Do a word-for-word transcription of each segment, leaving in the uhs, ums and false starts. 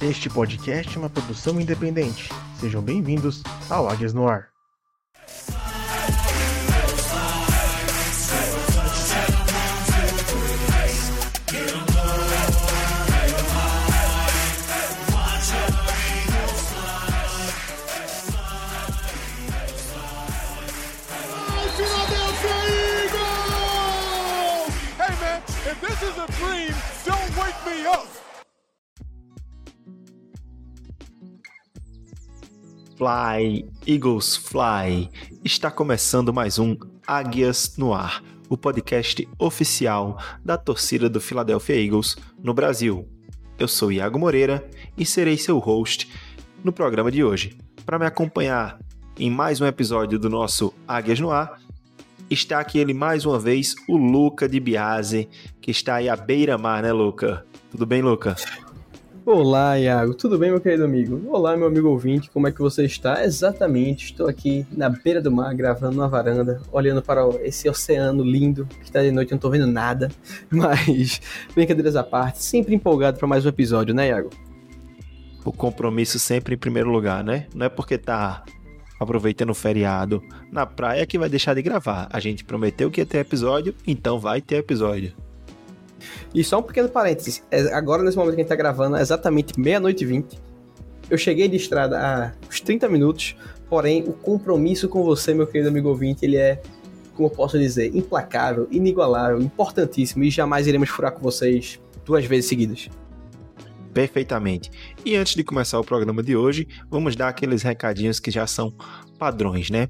Este podcast é uma produção independente. Sejam bem-vindos ao Águias no Ar. This is a dream, don't wake me up! Fly, Eagles Fly! Está começando mais um Águias no Ar, o podcast oficial da torcida do Philadelphia Eagles no Brasil. Eu sou Iago Moreira e serei seu host no programa de hoje. Para me acompanhar em mais um episódio do nosso Águias no Ar, está aqui ele mais uma vez, o Luca Di Biase, que está aí à beira-mar, né, Luca? Tudo bem, Luca? Olá, Iago. Tudo bem, meu querido amigo? Olá, meu amigo ouvinte. Como é que você está? Exatamente. Estou aqui na beira do mar, gravando na varanda, olhando para esse oceano lindo, que está de noite, eu não estou vendo nada. Mas, brincadeiras à parte, sempre empolgado para mais um episódio, né, Iago? O compromisso sempre em primeiro lugar, né? Não é porque tá aproveitando o feriado na praia que vai deixar de gravar. A gente prometeu que ia ter episódio, então vai ter episódio. E só um pequeno parênteses. Agora, nesse momento que a gente tá gravando, é exatamente meia-noite e vinte. Eu cheguei de estrada há uns trinta minutos, porém, o compromisso com você, meu querido amigo ouvinte, ele é, como eu posso dizer, implacável, inigualável, importantíssimo, e jamais iremos furar com vocês duas vezes seguidas. Perfeitamente. E antes de começar o programa de hoje, vamos dar aqueles recadinhos que já são padrões, né?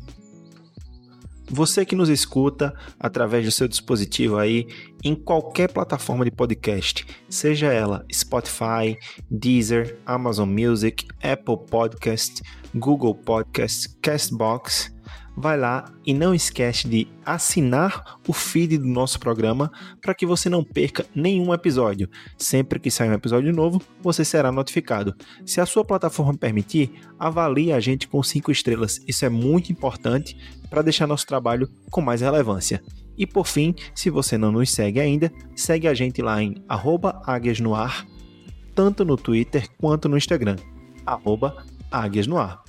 Você que nos escuta através do seu dispositivo aí, em qualquer plataforma de podcast, seja ela Spotify, Deezer, Amazon Music, Apple Podcast, Google Podcast, Castbox, vai lá e não esquece de assinar o feed do nosso programa para que você não perca nenhum episódio. Sempre que sair um episódio novo, você será notificado. Se a sua plataforma permitir, avalie a gente com cinco estrelas. Isso é muito importante para deixar nosso trabalho com mais relevância. E por fim, se você não nos segue ainda, segue a gente lá em arroba águias no ar, tanto no Twitter quanto no Instagram, arroba águias no ar.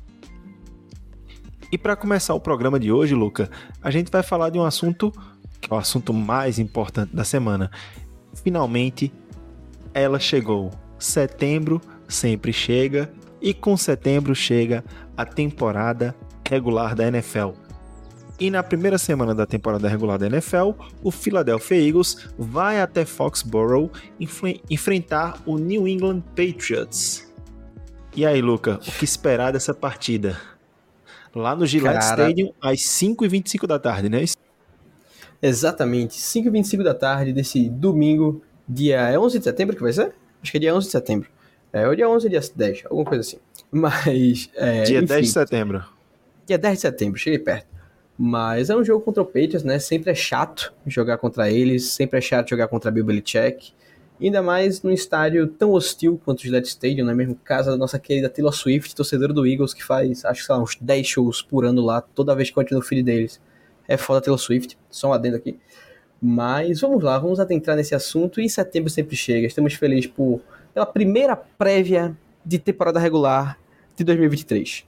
E para começar o programa de hoje, Luca, a gente vai falar de um assunto que é o assunto mais importante da semana. Finalmente, ela chegou. Setembro sempre chega e com setembro chega a temporada regular da N F L. E na primeira semana da temporada regular da N F L, o Philadelphia Eagles vai até Foxborough enf- enfrentar o New England Patriots. E aí, Luca, o que esperar dessa partida? Lá no Gillette Cara... Stadium, às cinco e vinte e cinco da tarde, né? Exatamente, cinco e vinte e cinco da tarde desse domingo, dia onze de setembro que vai ser? Acho que é dia onze de setembro. É, ou dia onze ou dia dez, alguma coisa assim. Mas, é, dia enfim, dez de setembro. Dia dez de setembro, cheguei perto. Mas é um jogo contra o Patriots, né? Sempre é chato jogar contra eles, sempre é chato jogar contra Bill Belichick. Ainda mais num estádio tão hostil quanto o Gillette Stadium, né? Mesmo casa da nossa querida Taylor Swift, torcedora do Eagles, que faz, acho que sei lá, uns dez shows por ano lá, toda vez que continua o feed deles. É foda Taylor Swift, só um adendo aqui. Mas vamos lá, vamos adentrar nesse assunto, e setembro sempre chega. Estamos felizes por, pela primeira prévia de temporada regular de dois mil e vinte e três.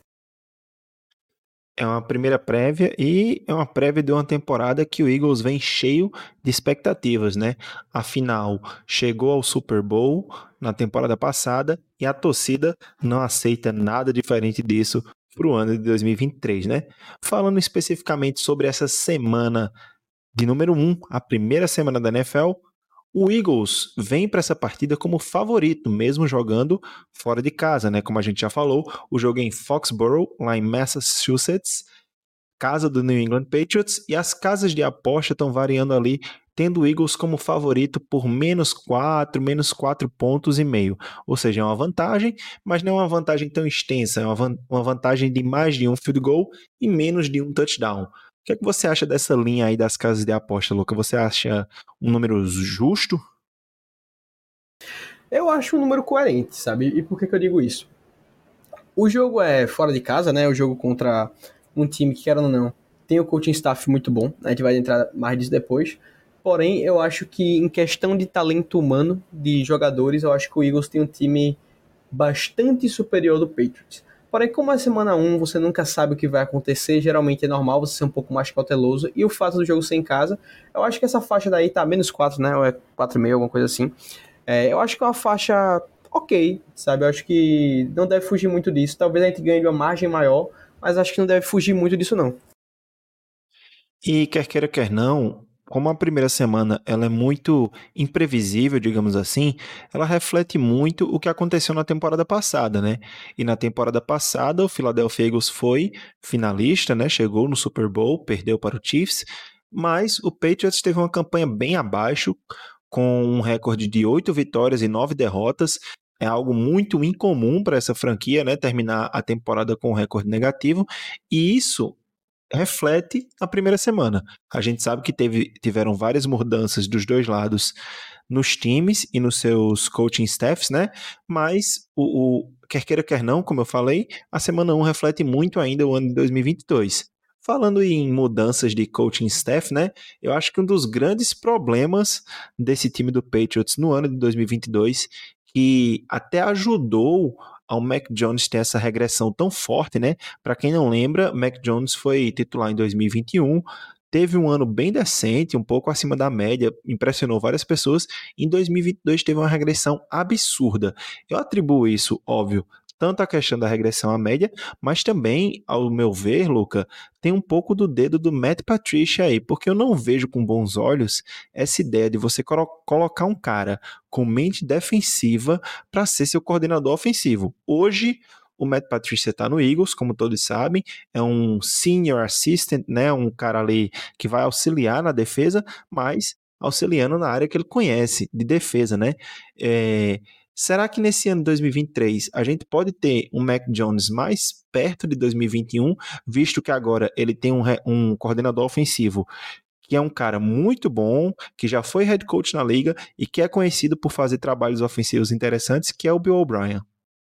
É uma primeira prévia e é uma prévia de uma temporada que o Eagles vem cheio de expectativas, né? Afinal, chegou ao Super Bowl na temporada passada e a torcida não aceita nada diferente disso para o ano de dois mil e vinte e três, né? Falando especificamente sobre essa semana de número um, a primeira semana da N F L, o Eagles vem para essa partida como favorito, mesmo jogando fora de casa, né? Como a gente já falou, o jogo é em Foxborough, lá em Massachusetts, casa do New England Patriots, e as casas de aposta estão variando ali, tendo o Eagles como favorito por menos quatro, menos quatro pontos e meio. Ou seja, é uma vantagem, mas não é uma vantagem tão extensa, é uma, van- uma vantagem de mais de um field goal e menos de um touchdown. O que é que você acha dessa linha aí das casas de aposta, Luca? Você acha um número justo? Eu acho um número coerente, sabe? E por que que eu digo isso? O jogo é fora de casa, né? O jogo contra um time que, querendo ou não, tem o coaching staff muito bom. A gente vai entrar mais disso depois. Porém, eu acho que em questão de talento humano, de jogadores, eu acho que o Eagles tem um time bastante superior do Patriots. Porém, como é semana um, você nunca sabe o que vai acontecer, geralmente é normal você ser um pouco mais cauteloso, e o fato do jogo ser em casa, eu acho que essa faixa daí tá menos quatro, né, ou é quatro e meio, alguma coisa assim. É, eu acho que é uma faixa ok, sabe, eu acho que não deve fugir muito disso, talvez a gente ganhe uma margem maior, mas acho que não deve fugir muito disso não. E quer queira, quer não, como a primeira semana ela é muito imprevisível, digamos assim, ela reflete muito o que aconteceu na temporada passada, né? E na temporada passada, o Philadelphia Eagles foi finalista, né? Chegou no Super Bowl, perdeu para o Chiefs, mas o Patriots teve uma campanha bem abaixo, com um recorde de oito vitórias e nove derrotas. É algo muito incomum para essa franquia, né? Terminar a temporada com um recorde negativo, e isso reflete a primeira semana. A gente sabe que teve, tiveram várias mudanças dos dois lados nos times e nos seus coaching staffs, né? Mas o, o quer queira, quer não, como eu falei, a semana um reflete muito ainda o ano de dois mil e vinte e dois. Falando em mudanças de coaching staff, né? Eu acho que um dos grandes problemas desse time do Patriots no ano de dois mil e vinte e dois, que até ajudou ao Mac Jones ter essa regressão tão forte, né? Para quem não lembra, Mac Jones foi titular em dois mil e vinte e um, teve um ano bem decente, um pouco acima da média, impressionou várias pessoas. Em dois mil e vinte e dois teve uma regressão absurda. Eu atribuo isso, óbvio, tanto à questão da regressão à média, mas também, ao meu ver, Luca, tem um pouco do dedo do Matt Patricia aí, porque eu não vejo com bons olhos essa ideia de você colo- colocar um cara com mente defensiva para ser seu coordenador ofensivo. Hoje, o Matt Patricia está no Eagles, como todos sabem, é um senior assistant, né, um cara ali que vai auxiliar na defesa, mas auxiliando na área que ele conhece, de defesa, né? É, será que nesse ano de dois mil e vinte e três a gente pode ter um Mac Jones mais perto de dois mil e vinte e um, visto que agora ele tem um, um coordenador ofensivo que é um cara muito bom, que já foi head coach na liga e que é conhecido por fazer trabalhos ofensivos interessantes, que é o Bill O'Brien?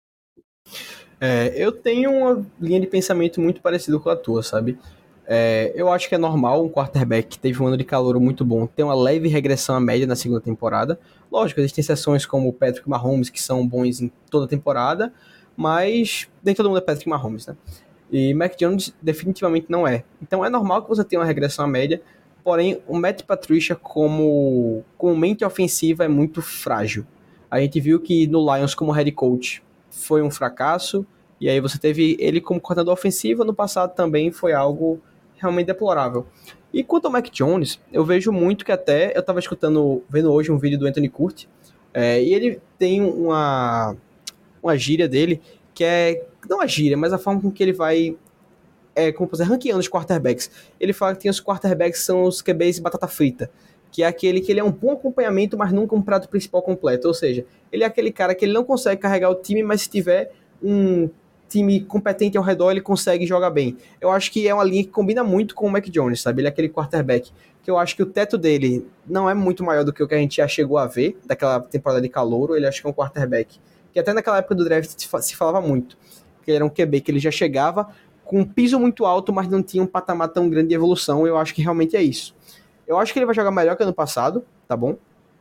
É, eu tenho uma linha de pensamento muito parecida com a tua, sabe? É, eu acho que é normal um quarterback que teve um ano de calor muito bom ter uma leve regressão à média na segunda temporada. Lógico, existem exceções como o Patrick Mahomes que são bons em toda a temporada, mas nem todo mundo é Patrick Mahomes, né? E Mac Jones definitivamente não é. Então é normal que você tenha uma regressão à média, porém o Matt Patricia como, como mente ofensiva é muito frágil. A gente viu que no Lions como head coach foi um fracasso, e aí você teve ele como coordenador ofensivo, no passado também foi algo realmente deplorável. E quanto ao Mac Jones, eu vejo muito que até, eu estava escutando, vendo hoje um vídeo do Anthony Curti, é, e ele tem uma, uma gíria dele, que é, não a gíria, mas a forma com que ele vai, é, como dizer, ranqueando os quarterbacks. Ele fala que tem os quarterbacks que são os Q Bs de batata frita, que é aquele que ele é um bom acompanhamento, mas nunca um prato principal completo. Ou seja, ele é aquele cara que ele não consegue carregar o time, mas se tiver um time competente ao redor, ele consegue jogar bem. Eu acho que é uma linha que combina muito com o Mac Jones, sabe? Ele é aquele quarterback que eu acho que o teto dele não é muito maior do que o que a gente já chegou a ver, daquela temporada de calouro. Ele acho que é um quarterback que até naquela época do draft se falava muito, que ele era um Q B que ele já chegava com um piso muito alto, mas não tinha um patamar tão grande de evolução. Eu acho que realmente é isso. Eu acho que ele vai jogar melhor que ano passado, tá bom?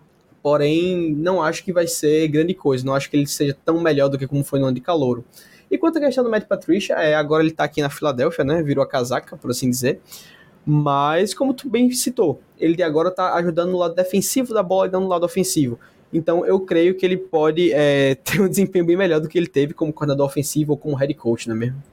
Porém, não acho que vai ser grande coisa. Não acho que ele seja tão melhor do que como foi no ano de calouro. E quanto à questão do Matt Patricia, é, agora ele tá aqui na Filadélfia, né? Virou a casaca, por assim dizer. Mas, como tu bem citou, ele de agora tá ajudando no lado defensivo da bola e não no lado ofensivo. Então, eu creio que ele pode é, ter um desempenho bem melhor do que ele teve como coordenador ofensivo ou como head coach, não é mesmo?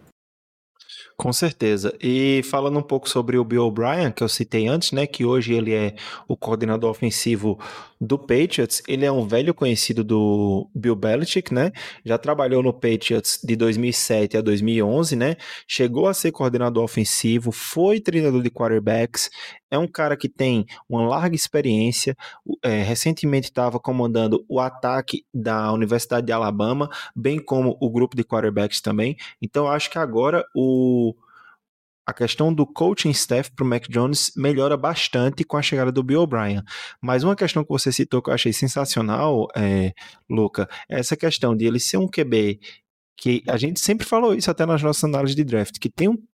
Com certeza. E falando um pouco sobre o Bill O'Brien, que eu citei antes, né, que hoje ele é o coordenador ofensivo do Patriots, ele é um velho conhecido do Bill Belichick, né? Já trabalhou no Patriots de dois mil e sete a dois mil e onze, né? Chegou a ser coordenador ofensivo, foi treinador de quarterbacks, é um cara que tem uma larga experiência, é, recentemente estava comandando o ataque da Universidade de Alabama, bem como o grupo de quarterbacks também. Então, acho que agora o a questão do coaching staff para o Mac Jones melhora bastante com a chegada do Bill O'Brien. Mas uma questão que você citou que eu achei sensacional, é, Luca, é essa questão de ele ser um Q B, que a gente sempre falou isso até nas nossas análises de draft, que tem um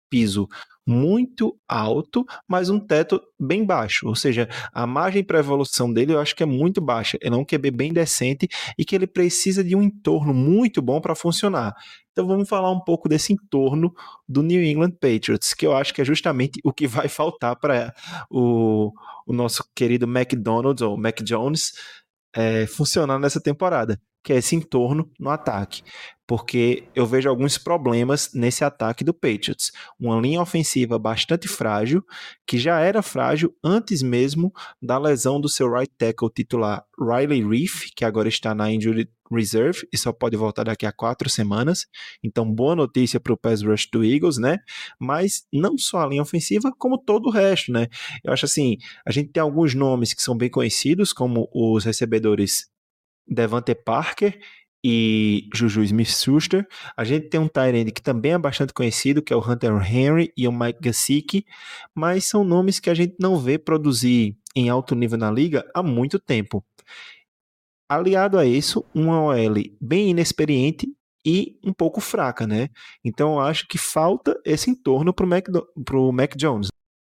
piso muito alto, mas um teto bem baixo, ou seja, a margem para evolução dele eu acho que é muito baixa, ele é um Q B bem decente e que ele precisa de um entorno muito bom para funcionar. Então vamos falar um pouco desse entorno do New England Patriots, que eu acho que é justamente o que vai faltar para o, o nosso querido McDonald's ou Mac Jones é, funcionar nessa temporada, que é esse entorno no ataque, porque eu vejo alguns problemas nesse ataque do Patriots, uma linha ofensiva bastante frágil, que já era frágil antes mesmo da lesão do seu right tackle titular Riley Reiff, que agora está na injury reserve e só pode voltar daqui a quatro semanas, então boa notícia para o pass rush do Eagles, né, mas não só a linha ofensiva, como todo o resto, né, eu acho assim, a gente tem alguns nomes que são bem conhecidos, como os recebedores Devante Parker e Juju Smith-Schuster. A gente tem um tight end que também é bastante conhecido, que é o Hunter Henry e o Mike Gesicki, mas são nomes que a gente não vê produzir em alto nível na liga há muito tempo. Aliado a isso, uma O L bem inexperiente e um pouco fraca, né? Então eu acho que falta esse entorno pro Mac, pro Mac Jones.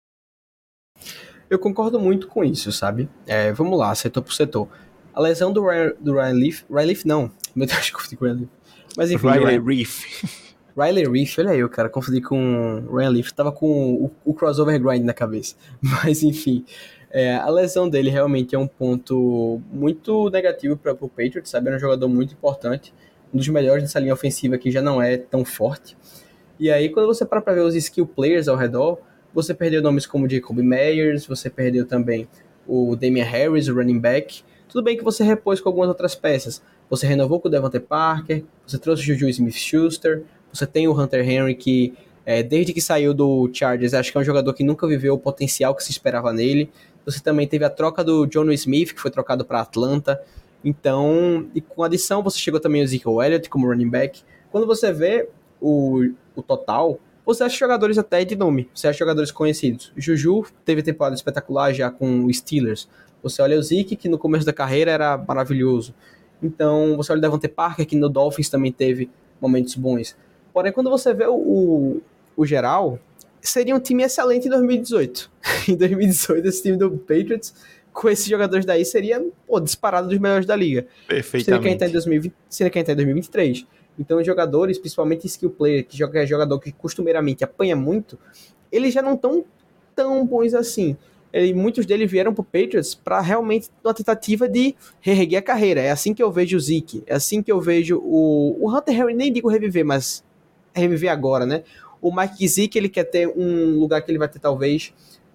Eu concordo muito com isso, sabe? É, vamos lá, setor por setor. A lesão do Ryan, do Ryan Leaf... Ryan Leaf não. Meu Deus, eu confundi com o Ryan Leaf. Mas enfim... Riley Ryan... Reiff. Riley Reiff, olha aí, o cara, confundi com o Ryan Leaf. Tava com o, o crossover grind na cabeça. Mas enfim, é, a lesão dele realmente é um ponto muito negativo para o Patriots, sabe? É um jogador muito importante. Um dos melhores dessa linha ofensiva que já não é tão forte. E aí, quando você para pra ver os skill players ao redor, você perdeu nomes como Jacoby Meyers, você perdeu também o Damian Harris, o running back. Tudo bem que você repôs com algumas outras peças. Você renovou com o Devante Parker, você trouxe o Juju Smith-Schuster, você tem o Hunter Henry que, é, desde que saiu do Chargers, acho que é um jogador que nunca viveu o potencial que se esperava nele. Você também teve a troca do Jonnu Smith, que foi trocado para Atlanta. Então, e com a adição, você chegou também o Ezekiel Elliott como running back. Quando você vê o, o total, você acha jogadores até de nome, você acha jogadores conhecidos. Juju teve temporada espetacular já com o Steelers. Você olha o Zeke, que no começo da carreira era maravilhoso. Então, você olha o Devante Parker, que no Dolphins também teve momentos bons. Porém, quando você vê o, o, o geral, seria um time excelente em dois mil e dezoito. Em dois mil e dezoito, esse time do Patriots, com esses jogadores daí, seria pô, disparado dos melhores da liga. Perfeitamente. Seria quem está em dois mil e vinte, seria quem está em dois mil e vinte e três. Então, os jogadores, principalmente skill player, que joga, é jogador que costumeiramente apanha muito, eles já não estão tão bons assim. E muitos deles vieram pro Patriots para realmente uma tentativa de reerguer a carreira. É assim que eu vejo o Zeke, é assim que eu vejo o, o Hunter Henry, nem digo reviver, mas reviver agora, né? O Mike Zeke, ele quer ter um lugar que ele vai ter talvez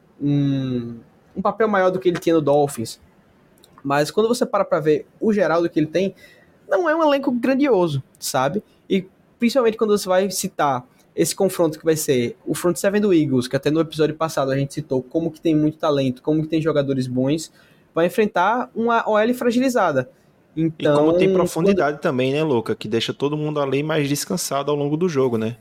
um, um papel maior do que ele tinha no Dolphins. Mas quando você para pra ver o geral do que ele tem, não é um elenco grandioso, sabe? E principalmente quando você vai citar esse confronto que vai ser o front seven do Eagles, que até no episódio passado a gente citou como que tem muito talento, como que tem jogadores bons, vai enfrentar uma O L fragilizada. Então, e como tem profundidade quando... também, né, Luca? Que deixa todo mundo ali mais descansado ao longo do jogo, né?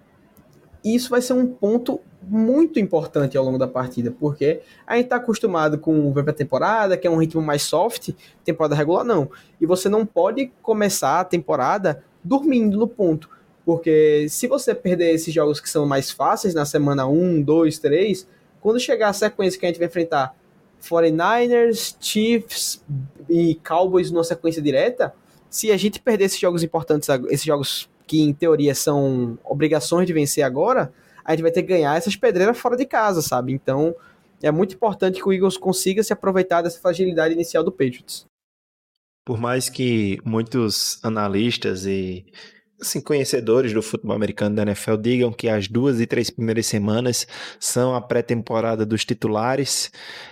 Isso vai ser um ponto muito importante ao longo da partida, porque a gente tá acostumado com ver pra temporada, que é um ritmo mais soft, temporada regular não. E você não pode começar a temporada dormindo no ponto. Porque se você perder esses jogos que são mais fáceis na semana um, dois, três, quando chegar a sequência que a gente vai enfrentar forty-niners, Chiefs e Cowboys numa sequência direta, se a gente perder esses jogos importantes, esses jogos que em teoria são obrigações de vencer agora, a gente vai ter que ganhar essas pedreiras fora de casa, sabe? Então é muito importante que o Eagles consiga se aproveitar dessa fragilidade inicial do Patriots. Por mais que muitos analistas e assim, conhecedores do futebol americano da N F L digam que as duas e três primeiras semanas são a pré-temporada dos titulares,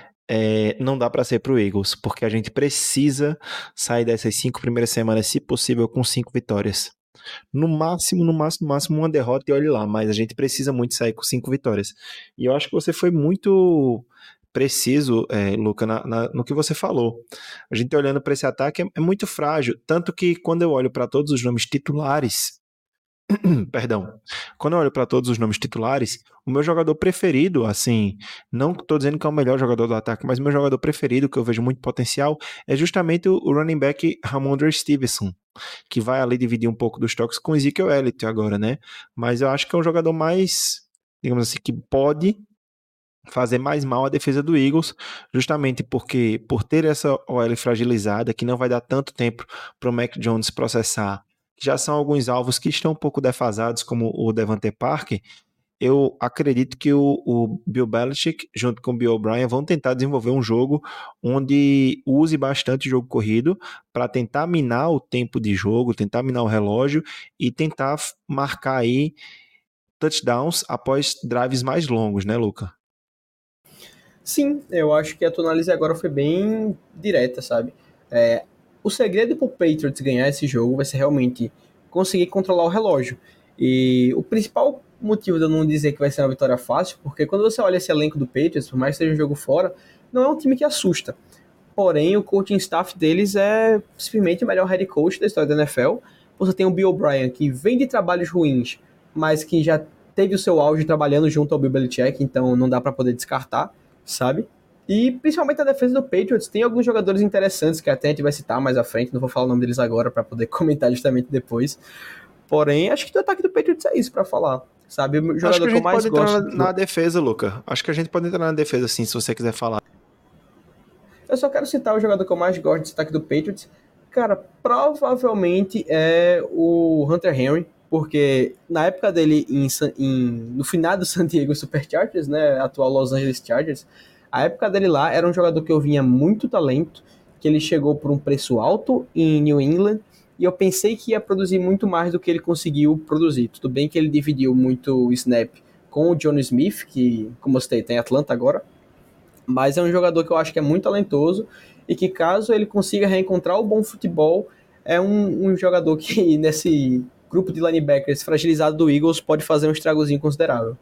é, não dá para ser pro Eagles, porque a gente precisa sair dessas cinco primeiras semanas, se possível, com cinco vitórias. No máximo, no máximo, no máximo uma derrota e olhe lá, mas a gente precisa muito sair com cinco vitórias. E eu acho que você foi muito preciso, é, Luca, na, na, no que você falou. A gente olhando para esse ataque é, é muito frágil, tanto que quando eu olho para todos os nomes titulares, perdão, quando eu olho para todos os nomes titulares, o meu jogador preferido, assim, não estou dizendo que é o melhor jogador do ataque, mas o meu jogador preferido, que eu vejo muito potencial, é justamente o running back Ramondre Stevenson, que vai ali dividir um pouco dos toques com o Ezekiel Elliott agora, né? Mas eu acho que é um jogador mais digamos assim, que pode fazer mais mal à defesa do Eagles, justamente porque por ter essa O L fragilizada, que não vai dar tanto tempo para o Mac Jones processar, já são alguns alvos que estão um pouco defasados, como o Devante Parker. Eu acredito que o, o Bill Belichick, junto com o Bill O'Brien, vão tentar desenvolver um jogo onde use bastante jogo corrido para tentar minar o tempo de jogo, tentar minar o relógio e tentar marcar aí touchdowns após drives mais longos, né, Luca? Sim, eu acho que a tua análise agora foi bem direta, sabe? É, o segredo pro Patriots ganhar esse jogo vai ser realmente conseguir controlar o relógio. E o principal motivo de eu não dizer que vai ser uma vitória fácil, porque quando você olha esse elenco do Patriots, por mais que seja um jogo fora, não é um time que assusta. Porém, o coaching staff deles é simplesmente o melhor head coach da história da N F L. Você tem o Bill O'Brien, que vem de trabalhos ruins, mas que já teve o seu auge trabalhando junto ao Bill Belichick, então não dá para poder descartar, sabe? E principalmente a defesa do Patriots tem alguns jogadores interessantes que até a gente vai citar mais à frente, não vou falar o nome deles agora para poder comentar justamente depois. Porém, acho que do ataque do Patriots é isso para falar, sabe? O jogador Acho que a que, gente eu mais pode entrar gosto... na, na defesa, Luca. Acho que a gente pode entrar na defesa, sim, se você quiser falar. Eu só quero citar o jogador que eu mais gosto desse ataque do Patriots. Cara, provavelmente é o Hunter Henry, porque na época dele em, em, no final do San Diego Superchargers, né, atual Los Angeles Chargers, a época dele lá era um jogador que eu vinha muito talento, que ele chegou por um preço alto em New England, e eu pensei que ia produzir muito mais do que ele conseguiu produzir. Tudo bem que ele dividiu muito o snap com o John Smith, que, como eu citei, tem Atlanta agora, mas é um jogador que eu acho que é muito talentoso e que, caso ele consiga reencontrar o bom futebol, é um, um jogador que nesse grupo de linebackers fragilizado do Eagles pode fazer um estragozinho considerável.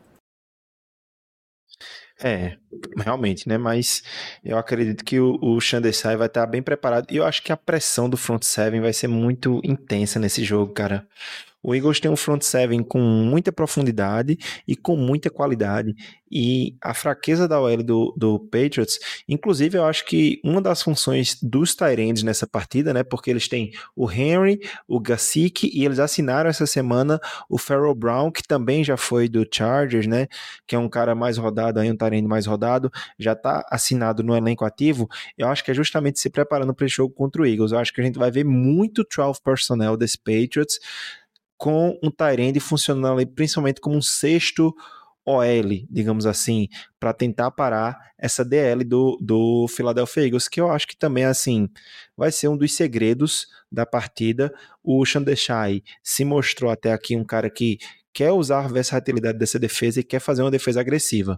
É, realmente, né? Mas eu acredito que o, o Sean Desai vai estar bem preparado. E eu acho que a pressão do front seven vai ser muito intensa nesse jogo, cara. O Eagles tem um front seven com muita profundidade e com muita qualidade. E a fraqueza da O L do, do Patriots, inclusive eu acho que uma das funções dos tight ends nessa partida, né? Porque eles têm o Henry, o Gesicki e eles assinaram essa semana o Farrell Brown, que também já foi do Chargers, né? Que é um cara mais rodado, aí um tight end mais rodado, já está assinado no elenco ativo. Eu acho que é justamente se preparando para esse jogo contra o Eagles. Eu acho que a gente vai ver muito doze personnel desse Patriots, com um tight end funcionando ali principalmente como um sexto O L, digamos assim, para tentar parar essa D L do, do Philadelphia Eagles, que eu acho que também, assim, vai ser um dos segredos da partida. O Sean Desai se mostrou até aqui um cara que quer usar a versatilidade dessa defesa e quer fazer uma defesa agressiva.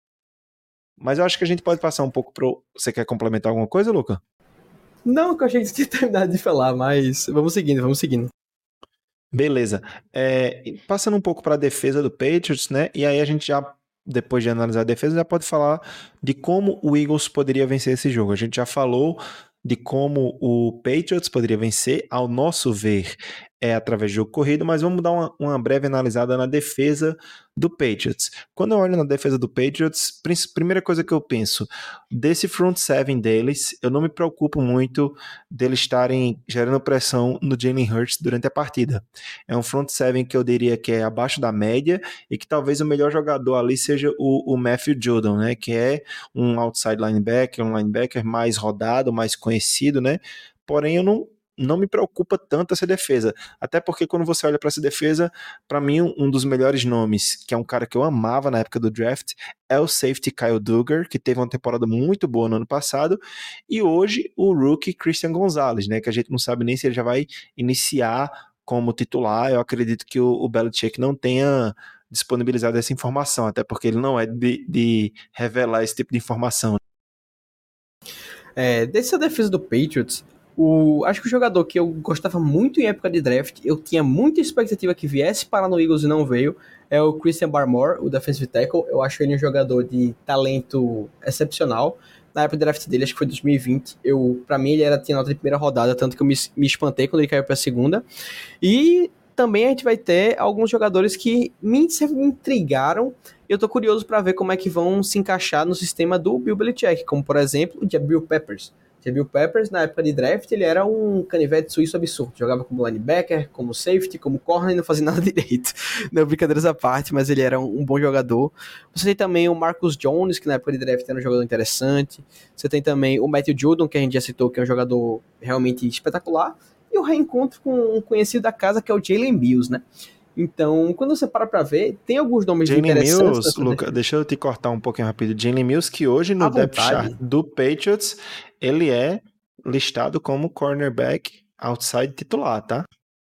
Mas eu acho que a gente pode passar um pouco pro... Você quer complementar alguma coisa, Luca? Não, que eu achei que você tinha terminado de falar, mas vamos seguindo, vamos seguindo. Beleza. É, passando um pouco para a defesa do Patriots, né? E aí a gente já, depois de analisar a defesa, já pode falar de como o Eagles poderia vencer esse jogo. A gente já falou de como o Patriots poderia vencer, ao nosso ver, é através do jogo corrido, mas vamos dar uma, uma breve analisada na defesa do Patriots. Quando eu olho na defesa do Patriots, primeira coisa que eu penso, desse front seven deles, eu não me preocupo muito deles estarem gerando pressão no Jalen Hurts durante a partida. É um front seven que eu diria que é abaixo da média e que talvez o melhor jogador ali seja o, o Matthew Judon, né, que é um outside linebacker, um linebacker mais rodado, mais conhecido, né, porém eu não não me preocupa tanto essa defesa, até porque quando você olha para essa defesa, para mim um dos melhores nomes, que é um cara que eu amava na época do draft, é o safety Kyle Duggar, que teve uma temporada muito boa no ano passado, e hoje o rookie Christian Gonzalez, né, que a gente não sabe nem se ele já vai iniciar como titular. Eu acredito que o, o Belichick não tenha disponibilizado essa informação, até porque ele não é de, de revelar esse tipo de informação. É, dessa defesa do Patriots, O, acho que o jogador que eu gostava muito em época de draft, eu tinha muita expectativa que viesse parar no Eagles e não veio, é o Christian Barmore, o defensive tackle. Eu acho ele um jogador de talento excepcional. Na época de draft dele, acho que foi dois mil e vinte, eu, pra mim ele era, tinha nota de primeira rodada, tanto que eu me, me espantei quando ele caiu pra segunda. E também a gente vai ter alguns jogadores que me intrigaram, e eu tô curioso para ver como é que vão se encaixar no sistema do Bill Belichick, como por exemplo o Jabril Peppers, Jabril Peppers, na época de draft, ele era um canivete suíço absurdo. Jogava como linebacker, como safety, como corner e não fazia nada direito. Não, brincadeiras à parte, mas ele era um, um bom jogador. Você tem também o Marcus Jones, que na época de draft era um jogador interessante. Você tem também o Matthew Judon, que a gente já citou, que é um jogador realmente espetacular. E o reencontro com um conhecido da casa, que é o Jalen Mills, né? Então, quando você para pra ver, tem alguns nomes Jalen interessantes. Mills, Luca, deixa eu te cortar um pouquinho rápido. Jalen Mills, que hoje no À depth vontade. chart do Patriots, ele é listado como cornerback outside titular, tá?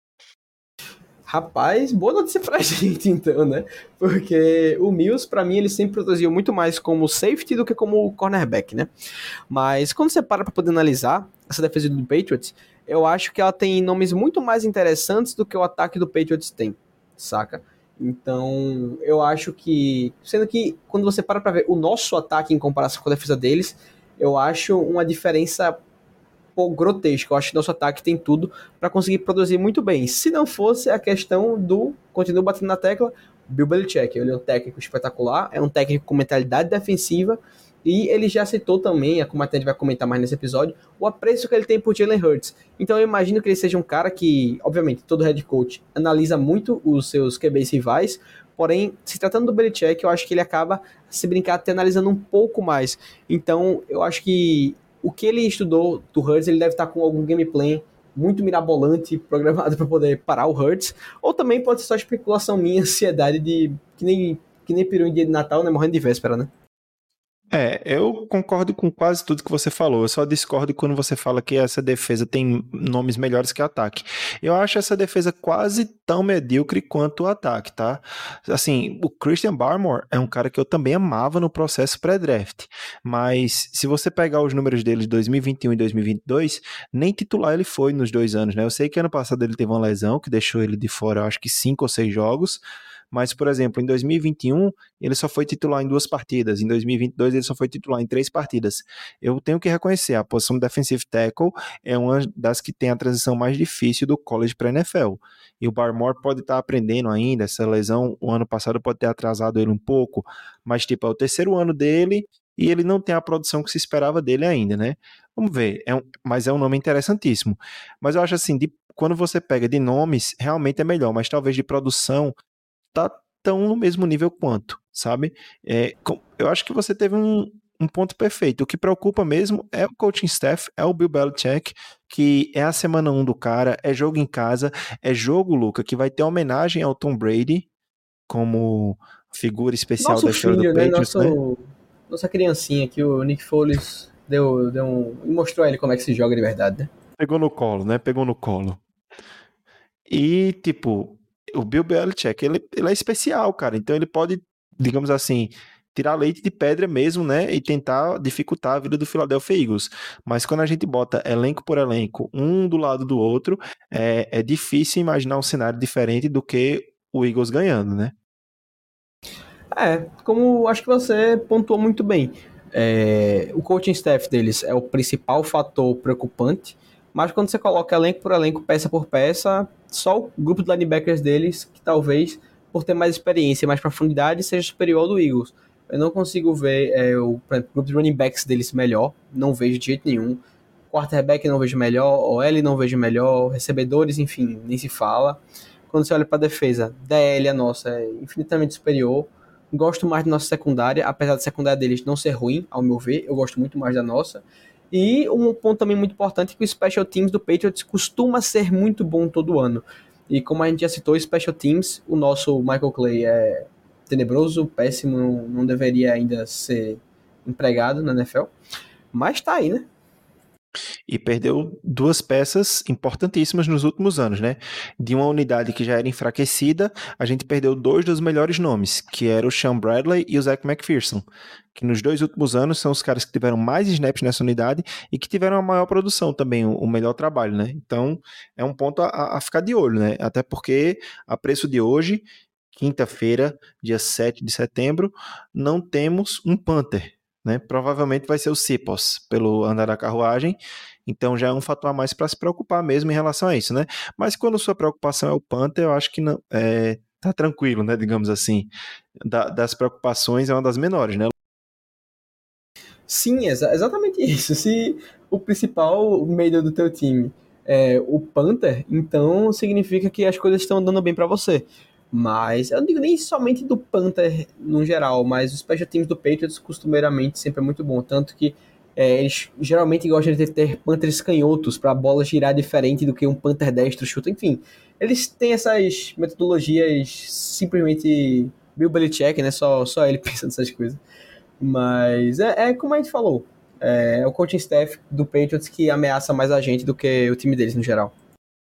Rapaz, boa notícia pra gente, então, né? Porque o Mills, pra mim, ele sempre produziu muito mais como safety do que como cornerback, né? Mas quando você para pra poder analisar essa defesa do Patriots, eu acho que ela tem nomes muito mais interessantes do que o ataque do Patriots tem, saca? Então, eu acho que... Sendo que, quando você para pra ver o nosso ataque em comparação com a defesa deles, eu acho uma diferença pô, grotesca. Eu acho que nosso ataque tem tudo para conseguir produzir muito bem. Se não fosse a questão do... Continuo batendo na tecla, Bill Belichick. Ele é um técnico espetacular, é um técnico com mentalidade defensiva, e ele já citou também, como a gente vai comentar mais nesse episódio, o apreço que ele tem por Jalen Hurts. Então eu imagino que ele seja um cara que, obviamente, todo head coach analisa muito os seus Q Bs rivais, porém, se tratando do Belichick, eu acho que ele acaba, se brincar, até analisando um pouco mais. Então, eu acho que o que ele estudou do Hurts, ele deve estar com algum gameplay muito mirabolante, programado para poder parar o Hurts, ou também pode ser só especulação minha, ansiedade de que nem, que nem peru em dia de Natal, né, morrendo de véspera, né? É, eu concordo com quase tudo que você falou. Eu só discordo quando você fala que essa defesa tem nomes melhores que ataque. Eu acho essa defesa quase tão medíocre quanto o ataque, tá? Assim, o Christian Barmore é um cara que eu também amava no processo pré-draft, mas se você pegar os números dele de dois mil e vinte e um e dois mil e vinte e dois, nem titular ele foi nos dois anos, né? Eu sei que ano passado ele teve uma lesão que deixou ele de fora, eu acho que cinco ou seis jogos, mas, por exemplo, em dois mil e vinte e um, ele só foi titular em duas partidas. Em dois mil e vinte e dois, ele só foi titular em três partidas. Eu tenho que reconhecer, a posição de defensive tackle é uma das que tem a transição mais difícil do college para a N F L. E o Barmore pode estar aprendendo ainda. Essa lesão, o ano passado, pode ter atrasado ele um pouco, mas, tipo, é o terceiro ano dele e ele não tem a produção que se esperava dele ainda, né? Vamos ver, é um, mas é um nome interessantíssimo. Mas eu acho assim, de, quando você pega de nomes, realmente é melhor, mas talvez de produção tá tão no mesmo nível quanto, sabe? É, eu acho que você teve um, um ponto perfeito. O que preocupa mesmo é o coaching staff, é o Bill Belichick, que é a semana um do cara, é jogo em casa, é jogo, Luca, que vai ter homenagem ao Tom Brady como figura especial Nosso da história filho, do né? Patriots, né? Nosso, nossa criancinha que o Nick Foles deu, deu um, mostrou a ele como é que se joga de verdade, né? Pegou no colo, né? Pegou no colo. E, tipo, o Bill Belichick, ele, ele é especial, cara. Então ele pode, digamos assim, tirar leite de pedra mesmo, né? E tentar dificultar a vida do Philadelphia Eagles. Mas quando a gente bota elenco por elenco, um do lado do outro, é, é difícil imaginar um cenário diferente do que o Eagles ganhando, né? É, como acho que você pontuou muito bem. É, o coaching staff deles é o principal fator preocupante, mas quando você coloca elenco por elenco, peça por peça, só o grupo de linebackers deles, que talvez, por ter mais experiência e mais profundidade, seja superior ao do Eagles. Eu não consigo ver é, o, por exemplo, o grupo de running backs deles melhor, não vejo de jeito nenhum. Quarterback não vejo melhor, O L não vejo melhor, recebedores, enfim, nem se fala. Quando você olha para a defesa, D L a nossa é infinitamente superior. Gosto mais da nossa secundária, apesar da secundária deles não ser ruim, ao meu ver, eu gosto muito mais da nossa. E um ponto também muito importante é que o Special Teams do Patriots costuma ser muito bom todo ano. E como a gente já citou, Special Teams, o nosso Michael Clay é tenebroso, péssimo, não, não deveria ainda ser empregado na N F L. Mas tá aí, né? E perdeu duas peças importantíssimas nos últimos anos, né? De uma unidade que já era enfraquecida, a gente perdeu dois dos melhores nomes, que eram o Sean Bradley e o Zach McPherson, que nos dois últimos anos são os caras que tiveram mais snaps nessa unidade e que tiveram a maior produção também, o melhor trabalho, né? Então, é um ponto a, a ficar de olho, né? Até porque, a preço de hoje, quinta-feira, dia sete de setembro, não temos um Panther, né? Provavelmente vai ser o Sipos, pelo andar da carruagem, então já é um fator a mais para se preocupar mesmo em relação a isso, né? Mas quando sua preocupação é o Panther, eu acho que não, é, tá tranquilo, né? Digamos assim, da, das preocupações é uma das menores, né? Sim, exa- exatamente isso. Se o principal meio do teu time é o Panther, então significa que as coisas estão andando bem pra você. Mas eu não digo nem somente do Panther no geral, mas o special teams do Patriots costumeiramente sempre é muito bom. Tanto que é, eles geralmente gostam de ter Panthers canhotos para a bola girar diferente do que um Panther destro chuta. Enfim, eles têm essas metodologias simplesmente Bill Belichick, né? Só, só ele pensa nessas coisas. Mas é, é como a gente falou. É, é o coaching staff do Patriots que ameaça mais a gente do que o time deles no geral.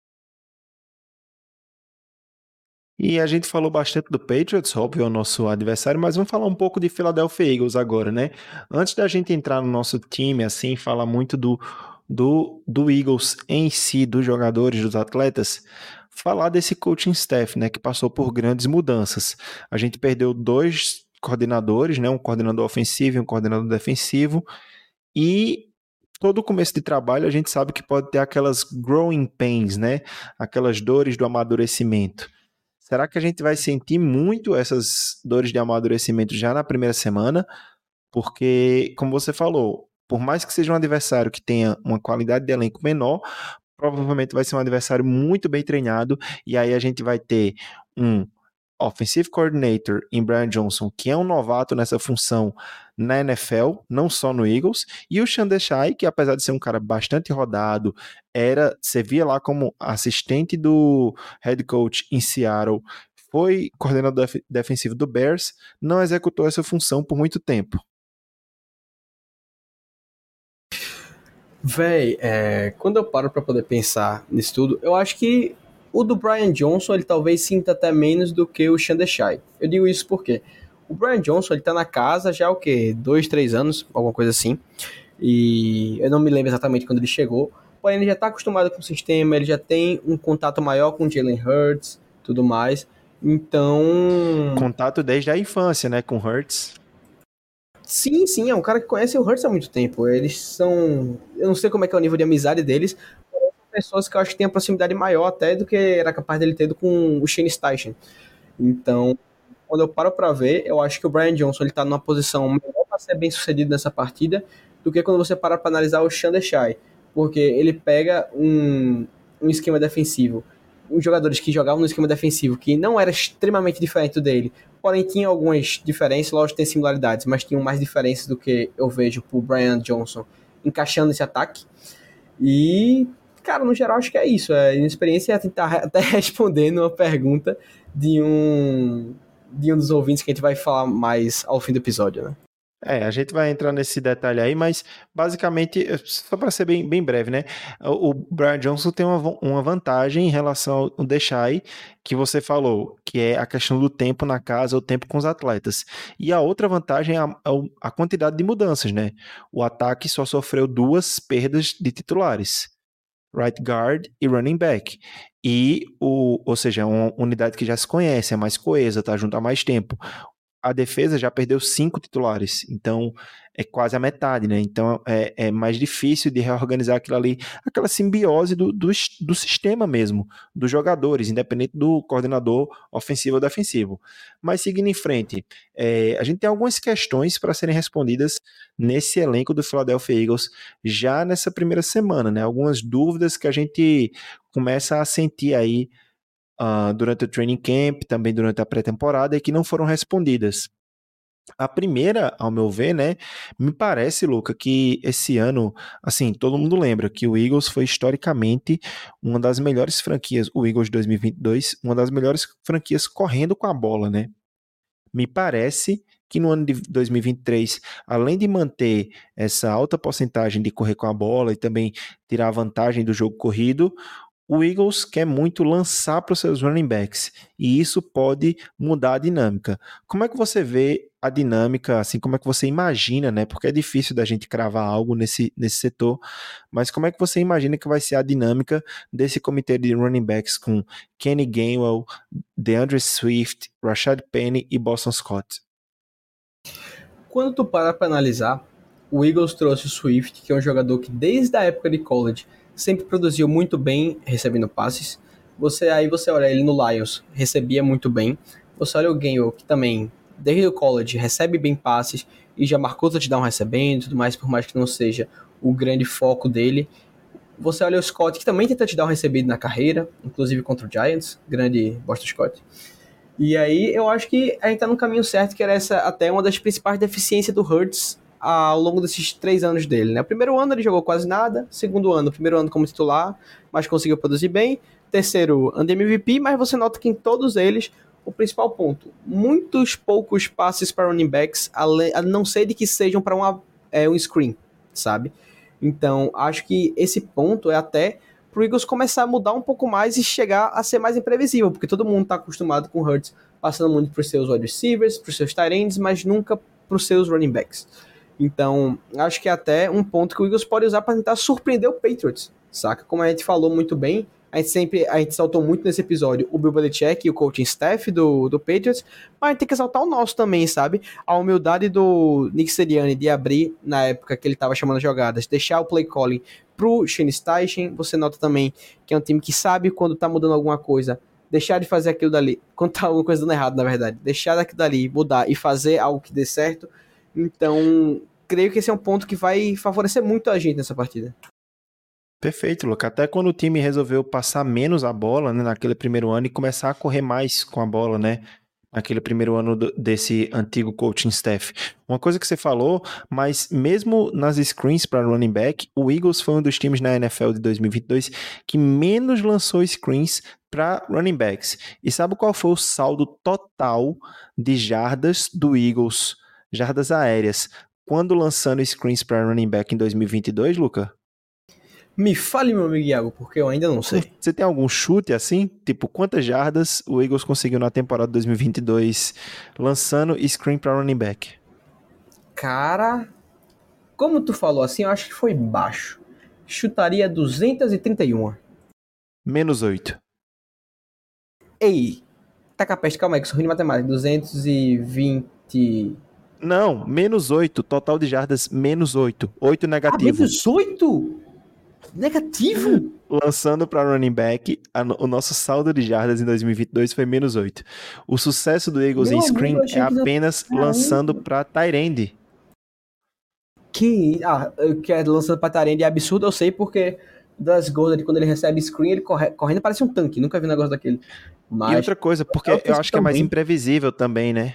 E a gente falou bastante do Patriots, óbvio, é o nosso adversário, mas vamos falar um pouco de Philadelphia Eagles agora, né? Antes da gente entrar no nosso time, assim, falar muito do, do, do Eagles em si, dos jogadores, dos atletas, falar desse coaching staff, né, que passou por grandes mudanças. A gente perdeu dois coordenadores, né, um coordenador ofensivo e um coordenador defensivo, e todo começo de trabalho a gente sabe que pode ter aquelas growing pains, né, aquelas dores do amadurecimento. Será que a gente vai sentir muito essas dores de amadurecimento já na primeira semana? Porque, como você falou, por mais que seja um adversário que tenha uma qualidade de elenco menor, provavelmente vai ser um adversário muito bem treinado, e aí a gente vai ter um Offensive Coordinator em Brian Johnson, que é um novato nessa função na N F L, não só no Eagles, e o Sean Desai, que apesar de ser um cara bastante rodado, era, você via lá como assistente do head coach em Seattle, foi coordenador def- defensivo do Bears, não executou essa função por muito tempo. Véi, é, quando eu paro pra poder pensar nisso tudo, eu acho que o do Brian Johnson, ele talvez sinta até menos do que o Sean Desai. Eu digo isso porque o Brian Johnson, ele tá na casa já, o quê? Dois, três anos, alguma coisa assim. E eu não me lembro exatamente quando ele chegou, porém ele já tá acostumado com o sistema, ele já tem um contato maior com o Jalen Hurts, tudo mais. Então, Contato desde a infância, né, com Hurts. sim, sim, é um cara que conhece o Hurts há muito tempo. Eles são. Eu não sei como é que é o nível de amizade deles, porém são pessoas que eu acho que têm a proximidade maior até do que era capaz dele ter com o Shane Steichen. Então, quando eu paro pra ver, eu acho que o Brian Johnson ele tá numa posição melhor pra ser bem sucedido nessa partida do que quando você para pra analisar o Sean Desai. Porque ele pega um, um esquema defensivo, uns jogadores que jogavam no esquema defensivo que não era extremamente diferente do dele, porém tinha algumas diferenças, lógico tem similaridades, mas tinham mais diferenças do que eu vejo pro Brian Johnson encaixando esse ataque. E, cara, no geral acho que é isso. É, a experiência é tentar até respondendo uma pergunta de um, de um dos ouvintes que a gente vai falar mais ao fim do episódio, né? É, a gente vai entrar nesse detalhe aí, mas basicamente, só para ser bem, bem breve, né? O o Brian Johnson tem uma, van- uma vantagem em relação ao Deixai, que você falou, que é a questão do tempo na casa, o tempo com os atletas. E a outra vantagem é a, é o- a quantidade de mudanças, né? O ataque só sofreu duas perdas de titulares, right guard e running back. E, o, ou seja, é uma unidade que já se conhece, é mais coesa, tá junto há mais tempo. A defesa já perdeu cinco titulares, então é quase a metade, né? Então é, é mais difícil de reorganizar aquilo ali, aquela simbiose do, do, do sistema mesmo, dos jogadores, independente do coordenador ofensivo ou defensivo. Mas seguindo em frente, é, a gente tem algumas questões para serem respondidas nesse elenco do Philadelphia Eagles já nessa primeira semana, né? Algumas dúvidas que a gente começa a sentir aí uh, durante o training camp, também durante a pré-temporada, e que não foram respondidas. A primeira, ao meu ver, né, me parece, Luca, que esse ano, assim, todo mundo lembra que o Eagles foi historicamente uma das melhores franquias, o Eagles de dois mil e vinte e dois, uma das melhores franquias correndo com a bola, né? Me parece que no ano de dois mil e vinte e três, além de manter essa alta porcentagem de correr com a bola e também tirar vantagem do jogo corrido, o Eagles quer muito lançar para os seus running backs e isso pode mudar a dinâmica. Como é que você vê a dinâmica, assim, como é que você imagina, né? Porque é difícil da gente cravar algo nesse, nesse setor, mas como é que você imagina que vai ser a dinâmica desse comitê de running backs com Kenny Gainwell, DeAndre Swift, Rashad Penny e Boston Scott? Quando tu para pra analisar, o Eagles trouxe o Swift, que é um jogador que desde a época de college sempre produziu muito bem recebendo passes. Você aí você olha ele no Lions, recebia muito bem. Você olha o Gainwell, que também desde o college, recebe bem passes e já marcou touchdown recebendo e tudo mais, por mais que não seja o grande foco dele. Você olha o Scott, que também tem touchdown recebido na carreira, inclusive contra o Giants, grande Boston Scott. E aí eu acho que a gente tá no caminho certo, que era essa até uma das principais deficiências do Hurts ao longo desses três anos dele, né? O primeiro ano ele jogou quase nada, segundo ano, primeiro ano como titular, mas conseguiu produzir bem, terceiro ano de M V P, mas você nota que em todos eles, o principal ponto, muitos poucos passes para running backs, a não ser de que sejam para uma, é, um screen, sabe? Então, acho que esse ponto é até pro Eagles começar a mudar um pouco mais e chegar a ser mais imprevisível, porque todo mundo tá acostumado com o Hurts passando muito pros seus wide receivers, pros seus tight ends, mas nunca pros seus running backs. Então, acho que é até um ponto que o Eagles pode usar para tentar surpreender o Patriots, saca? Como a gente falou muito bem, a gente sempre, a gente saltou muito nesse episódio o Bill Belichick e o coaching staff do, do Patriots, mas a gente tem que saltar o nosso também, sabe? A humildade do Nick Sirianni de abrir, na época que ele estava chamando jogadas, deixar o play calling pro Shane Steichen. Você nota também que é um time que sabe quando tá mudando alguma coisa, deixar de fazer aquilo dali, quando tá alguma coisa dando errado, na verdade, deixar daquilo dali, mudar e fazer algo que dê certo. Então, creio que esse é um ponto que vai favorecer muito a gente nessa partida. Perfeito, Luca. Até quando o time resolveu passar menos a bola, né, naquele primeiro ano e começar a correr mais com a bola, né? Naquele primeiro ano do, desse antigo coaching staff. Uma coisa que você falou, mas mesmo nas screens para running back, o Eagles foi um dos times na N F L de dois mil e vinte e dois que menos lançou screens para running backs. E sabe qual foi o saldo total de jardas do Eagles, jardas aéreas, quando lançando screens para running back em dois mil e vinte e dois, Luca? Me fale, meu amigo Iago, porque eu ainda não sei. Você tem algum chute assim? Tipo, quantas jardas o Eagles conseguiu na temporada dois mil e vinte e dois lançando screen para running back? Cara, como tu falou assim, eu acho que foi baixo. Chutaria duzentos e trinta e um. Menos oito. Ei, tá capeste, calma aí, que sou ruim de matemática. duzentos e vinte... Não, menos oito. Total de jardas, menos oito. oito negativo. Ah, menos oito? Negativo? Lançando para running back, a, o nosso saldo de jardas em dois mil e vinte e dois foi menos oito. O sucesso do Eagles Meu em screen amigo, é apenas não... lançando para tight end. Que, ah, que é lançando para tight end é absurdo, eu sei, porque das gols, quando ele recebe screen, ele corre, correndo parece um tanque. Nunca vi um negócio daquele. Mas, e outra coisa, porque eu, eu acho que é mais imprevisível também, né?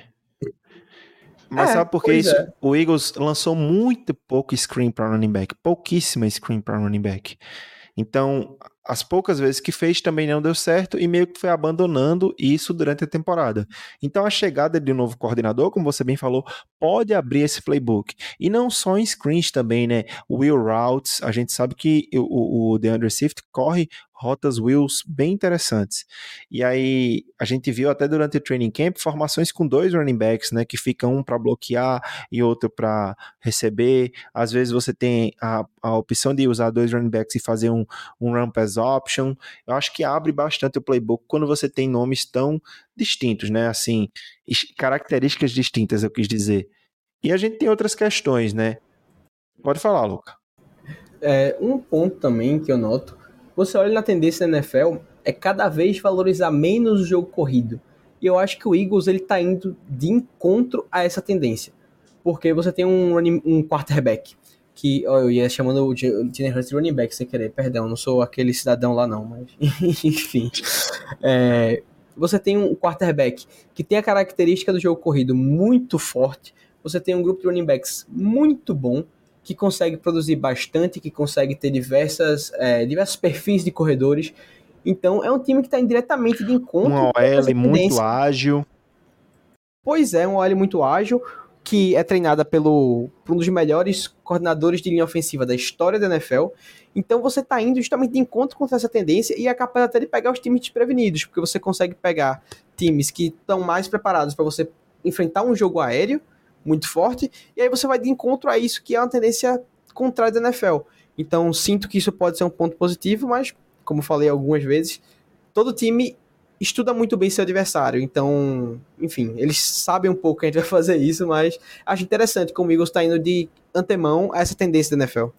Mas é, sabe por que isso? É. O Eagles lançou muito pouco screen para running back, pouquíssima screen para running back. Então, as poucas vezes que fez também não deu certo e meio que foi abandonando isso durante a temporada. Então, a chegada de um novo coordenador, como você bem falou, pode abrir esse playbook. E não só em screens também, né? Wheel routes, a gente sabe que o, o DeAndre Swift corre rotas wheels bem interessantes. E aí, a gente viu até durante o training camp formações com dois running backs, né? Que fica um para bloquear e outro para receber. Às vezes você tem a, a opção de usar dois running backs e fazer um, um run pass option. Eu acho que abre bastante o playbook quando você tem nomes tão distintos, né? Assim, características distintas, eu quis dizer. E a gente tem outras questões, né? Pode falar, Luca. É, um ponto também que eu noto, você olha na tendência da N F L, é cada vez valorizar menos o jogo corrido. E eu acho que o Eagles ele tá indo de encontro a essa tendência. Porque você tem um, running, um quarterback, que ó, eu ia chamando o Jalen Hurts de running back sem querer, perdão, não sou aquele cidadão lá não, mas enfim. É, você tem um quarterback que tem a característica do jogo corrido muito forte, você tem um grupo de running backs muito bom, que consegue produzir bastante, que consegue ter diversas, é, diversos perfis de corredores. Então, é um time que está indiretamente de encontro. Um O L muito ágil. Pois é, um O L muito ágil, que é treinada pelo, por um dos melhores coordenadores de linha ofensiva da história da N F L. Então, você está indo justamente de encontro contra essa tendência e é capaz até de pegar os times desprevenidos, porque você consegue pegar times que estão mais preparados para você enfrentar um jogo aéreo muito forte, e aí você vai de encontro a isso que é uma tendência contrária da N F L. Então, sinto que isso pode ser um ponto positivo, mas, como falei algumas vezes, todo time estuda muito bem seu adversário. Então, enfim, eles sabem um pouco que a gente vai fazer isso, mas acho interessante como o Eagles está indo de antemão a essa tendência da N F L.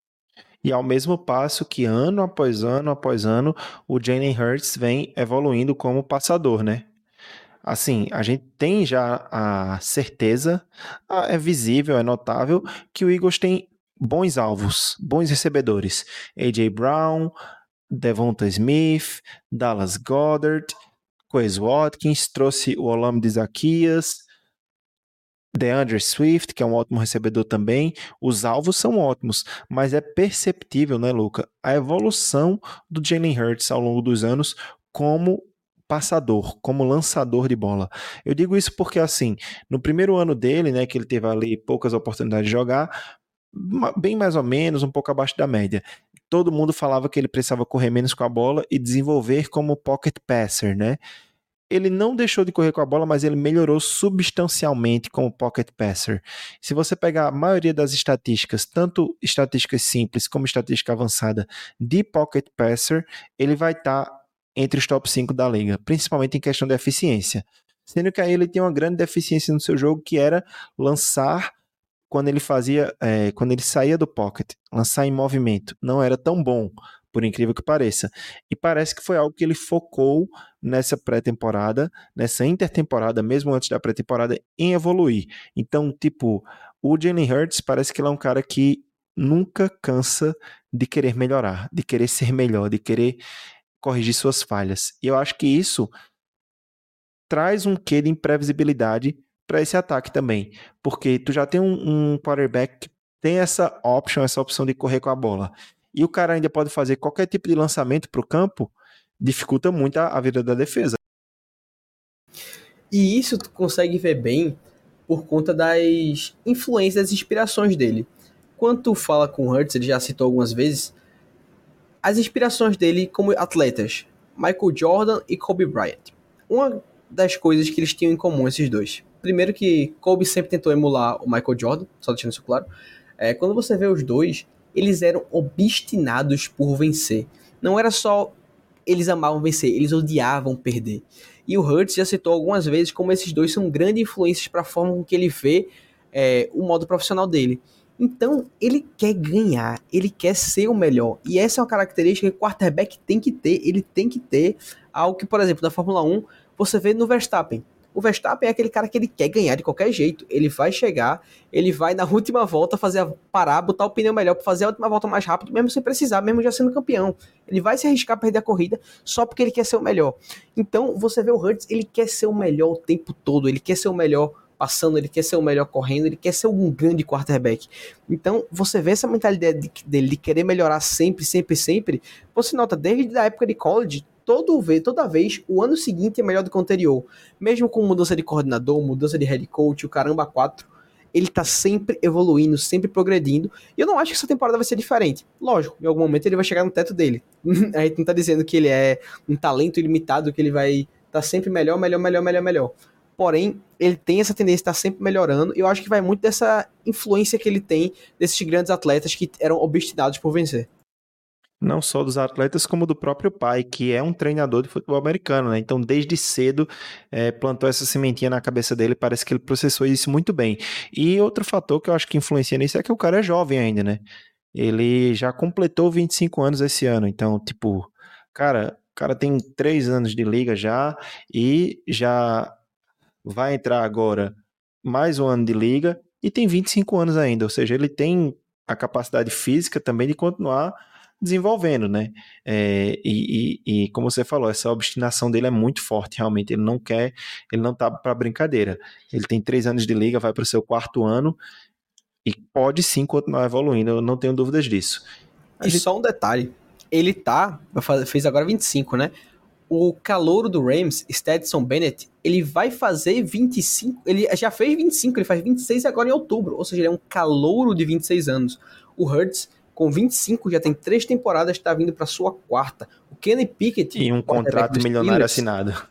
E ao mesmo passo que ano após ano após ano, o Jalen Hurts vem evoluindo como passador, né? assim, a gente tem já a certeza, ah, é visível, é notável, que o Eagles tem bons alvos, bons recebedores. A J. Brown, Devonta Smith, Dallas Goedert, Quez Watkins, trouxe o Olamide Zaccheaus, DeAndre Swift, que é um ótimo recebedor também. Os alvos são ótimos, mas é perceptível, né, Luca, a evolução do Jalen Hurts ao longo dos anos como passador, como lançador de bola. Eu digo isso porque, assim, no primeiro ano dele, né, que ele teve ali poucas oportunidades de jogar, bem mais ou menos, um pouco abaixo da média. Todo mundo falava que ele precisava correr menos com a bola e desenvolver como pocket passer, né? Ele não deixou de correr com a bola, mas ele melhorou substancialmente como pocket passer. Se você pegar a maioria das estatísticas, tanto estatísticas simples como estatística avançada de pocket passer, ele vai estar tá entre os top cinco da liga, principalmente em questão de eficiência. Sendo que aí ele tem uma grande deficiência no seu jogo, que era lançar quando ele fazia, é, quando ele saía do pocket, lançar em movimento. Não era tão bom, por incrível que pareça. E parece que foi algo que ele focou nessa pré-temporada, nessa intertemporada, mesmo antes da pré-temporada, em evoluir. Então, tipo, o Jalen Hurts parece que ele é um cara que nunca cansa de querer melhorar, de querer ser melhor, de querer corrigir suas falhas. E eu acho que isso traz um quê de imprevisibilidade para esse ataque também, porque tu já tem um, um quarterback que tem essa option, essa opção de correr com a bola, e o cara ainda pode fazer qualquer tipo de lançamento para o campo, dificulta muito a, a vida da defesa. E isso tu consegue ver bem por conta das influências, das inspirações dele. Quando tu fala com o Hurts, ele já citou algumas vezes, as inspirações dele como atletas, Michael Jordan e Kobe Bryant. Uma das coisas que eles tinham em comum, esses dois. Primeiro que Kobe sempre tentou emular o Michael Jordan, só deixando isso claro. É, quando você vê os dois, eles eram obstinados por vencer. Não era só eles amavam vencer, eles odiavam perder. E o Hurts já citou algumas vezes como esses dois são grandes influências para a forma com que ele vê é, o modo profissional dele. Então, ele quer ganhar, ele quer ser o melhor. E essa é uma característica que o quarterback tem que ter. Ele tem que ter algo que, por exemplo, na Fórmula um, você vê no Verstappen. O Verstappen é aquele cara que ele quer ganhar de qualquer jeito. Ele vai chegar, ele vai na última volta fazer a parar, botar o pneu melhor para fazer a última volta mais rápido, mesmo sem precisar, mesmo já sendo campeão. Ele vai se arriscar a perder a corrida só porque ele quer ser o melhor. Então, você vê o Hurts, ele quer ser o melhor o tempo todo, ele quer ser o melhor passando, ele quer ser o melhor correndo, ele quer ser um grande quarterback. Então, você vê essa mentalidade dele de querer melhorar sempre, sempre, sempre, você nota desde a época de college, todo vez, toda vez, o ano seguinte é melhor do que o anterior. Mesmo com mudança de coordenador, mudança de head coach, o caramba quatro, ele tá sempre evoluindo, sempre progredindo, e eu não acho que essa temporada vai ser diferente. Lógico, em algum momento ele vai chegar no teto dele. A gente não tá dizendo que ele é um talento ilimitado, que ele vai estar tá sempre melhor, melhor, melhor, melhor, melhor. Porém, ele tem essa tendência de estar sempre melhorando, e eu acho que vai muito dessa influência que ele tem desses grandes atletas que eram obstinados por vencer. Não só dos atletas, como do próprio pai, que é um treinador de futebol americano, né? Então, desde cedo, é, plantou essa sementinha na cabeça dele, parece que ele processou isso muito bem. E outro fator que eu acho que influencia nisso é que o cara é jovem ainda, né? Ele já completou vinte e cinco anos esse ano, então, tipo, cara, o cara tem três anos de liga já, e já vai entrar agora mais um ano de liga, e tem vinte e cinco anos ainda, ou seja, ele tem a capacidade física também de continuar desenvolvendo, né? É, e, e, e como você falou, essa obstinação dele é muito forte, realmente. Ele não quer, ele não tá para brincadeira. Ele tem três anos de liga, vai para o seu quarto ano e pode sim continuar evoluindo, eu não tenho dúvidas disso. A e gente... só um detalhe, ele tá, fez agora vinte e cinco, né? O calouro do Rams, Stetson Bennett, ele vai fazer vinte e cinco, ele já fez vinte e cinco, ele faz vinte e seis agora em outubro, ou seja, ele é um calouro de vinte e seis anos. O Hurts, com vinte e cinco, já tem três temporadas, está vindo para sua quarta. O Kenny Pickett... E um contrato milionário Steelers, assinado.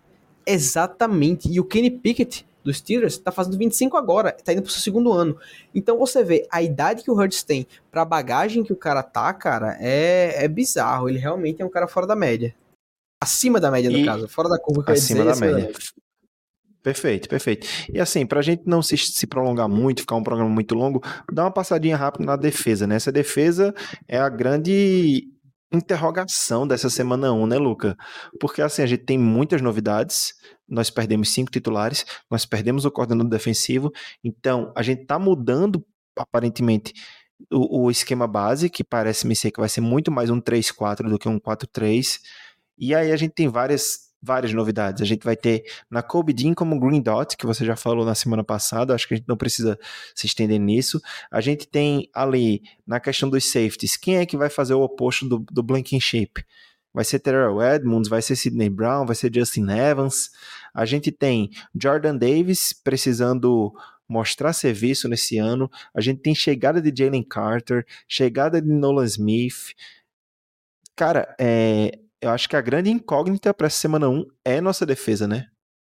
Exatamente. E o Kenny Pickett, dos Steelers, está fazendo vinte e cinco agora, está indo para o seu segundo ano. Então você vê, a idade que o Hurts tem para a bagagem que o cara tá, cara, é, é bizarro. Ele realmente é um cara fora da média. Acima da média, no e caso. Fora da curva, que eu ia dizer. Acima da média. Perfeito, perfeito. E assim, pra gente não se, se prolongar muito, ficar um programa muito longo, dá uma passadinha rápida na defesa, né? Essa defesa é a grande interrogação dessa semana um, né, Luca? Porque assim, a gente tem muitas novidades, nós perdemos cinco titulares, nós perdemos o coordenador defensivo, então a gente tá mudando, aparentemente, o, o esquema base, que parece-me ser que vai ser muito mais um três quatro do que um quatro três, e aí a gente tem várias, várias novidades. A gente vai ter Nakobe Dean como Green Dot, que você já falou na semana passada, acho que a gente não precisa se estender nisso. A gente tem ali, na questão dos safeties, quem é que vai fazer o oposto do, do Blankenship? Vai ser Terrell Edmonds, vai ser Sidney Brown, vai ser Justin Evans. A gente tem Jordan Davis precisando mostrar serviço nesse ano. A gente tem chegada de Jalen Carter, chegada de Nolan Smith. Cara, é, eu acho que a grande incógnita para essa semana um é nossa defesa, né?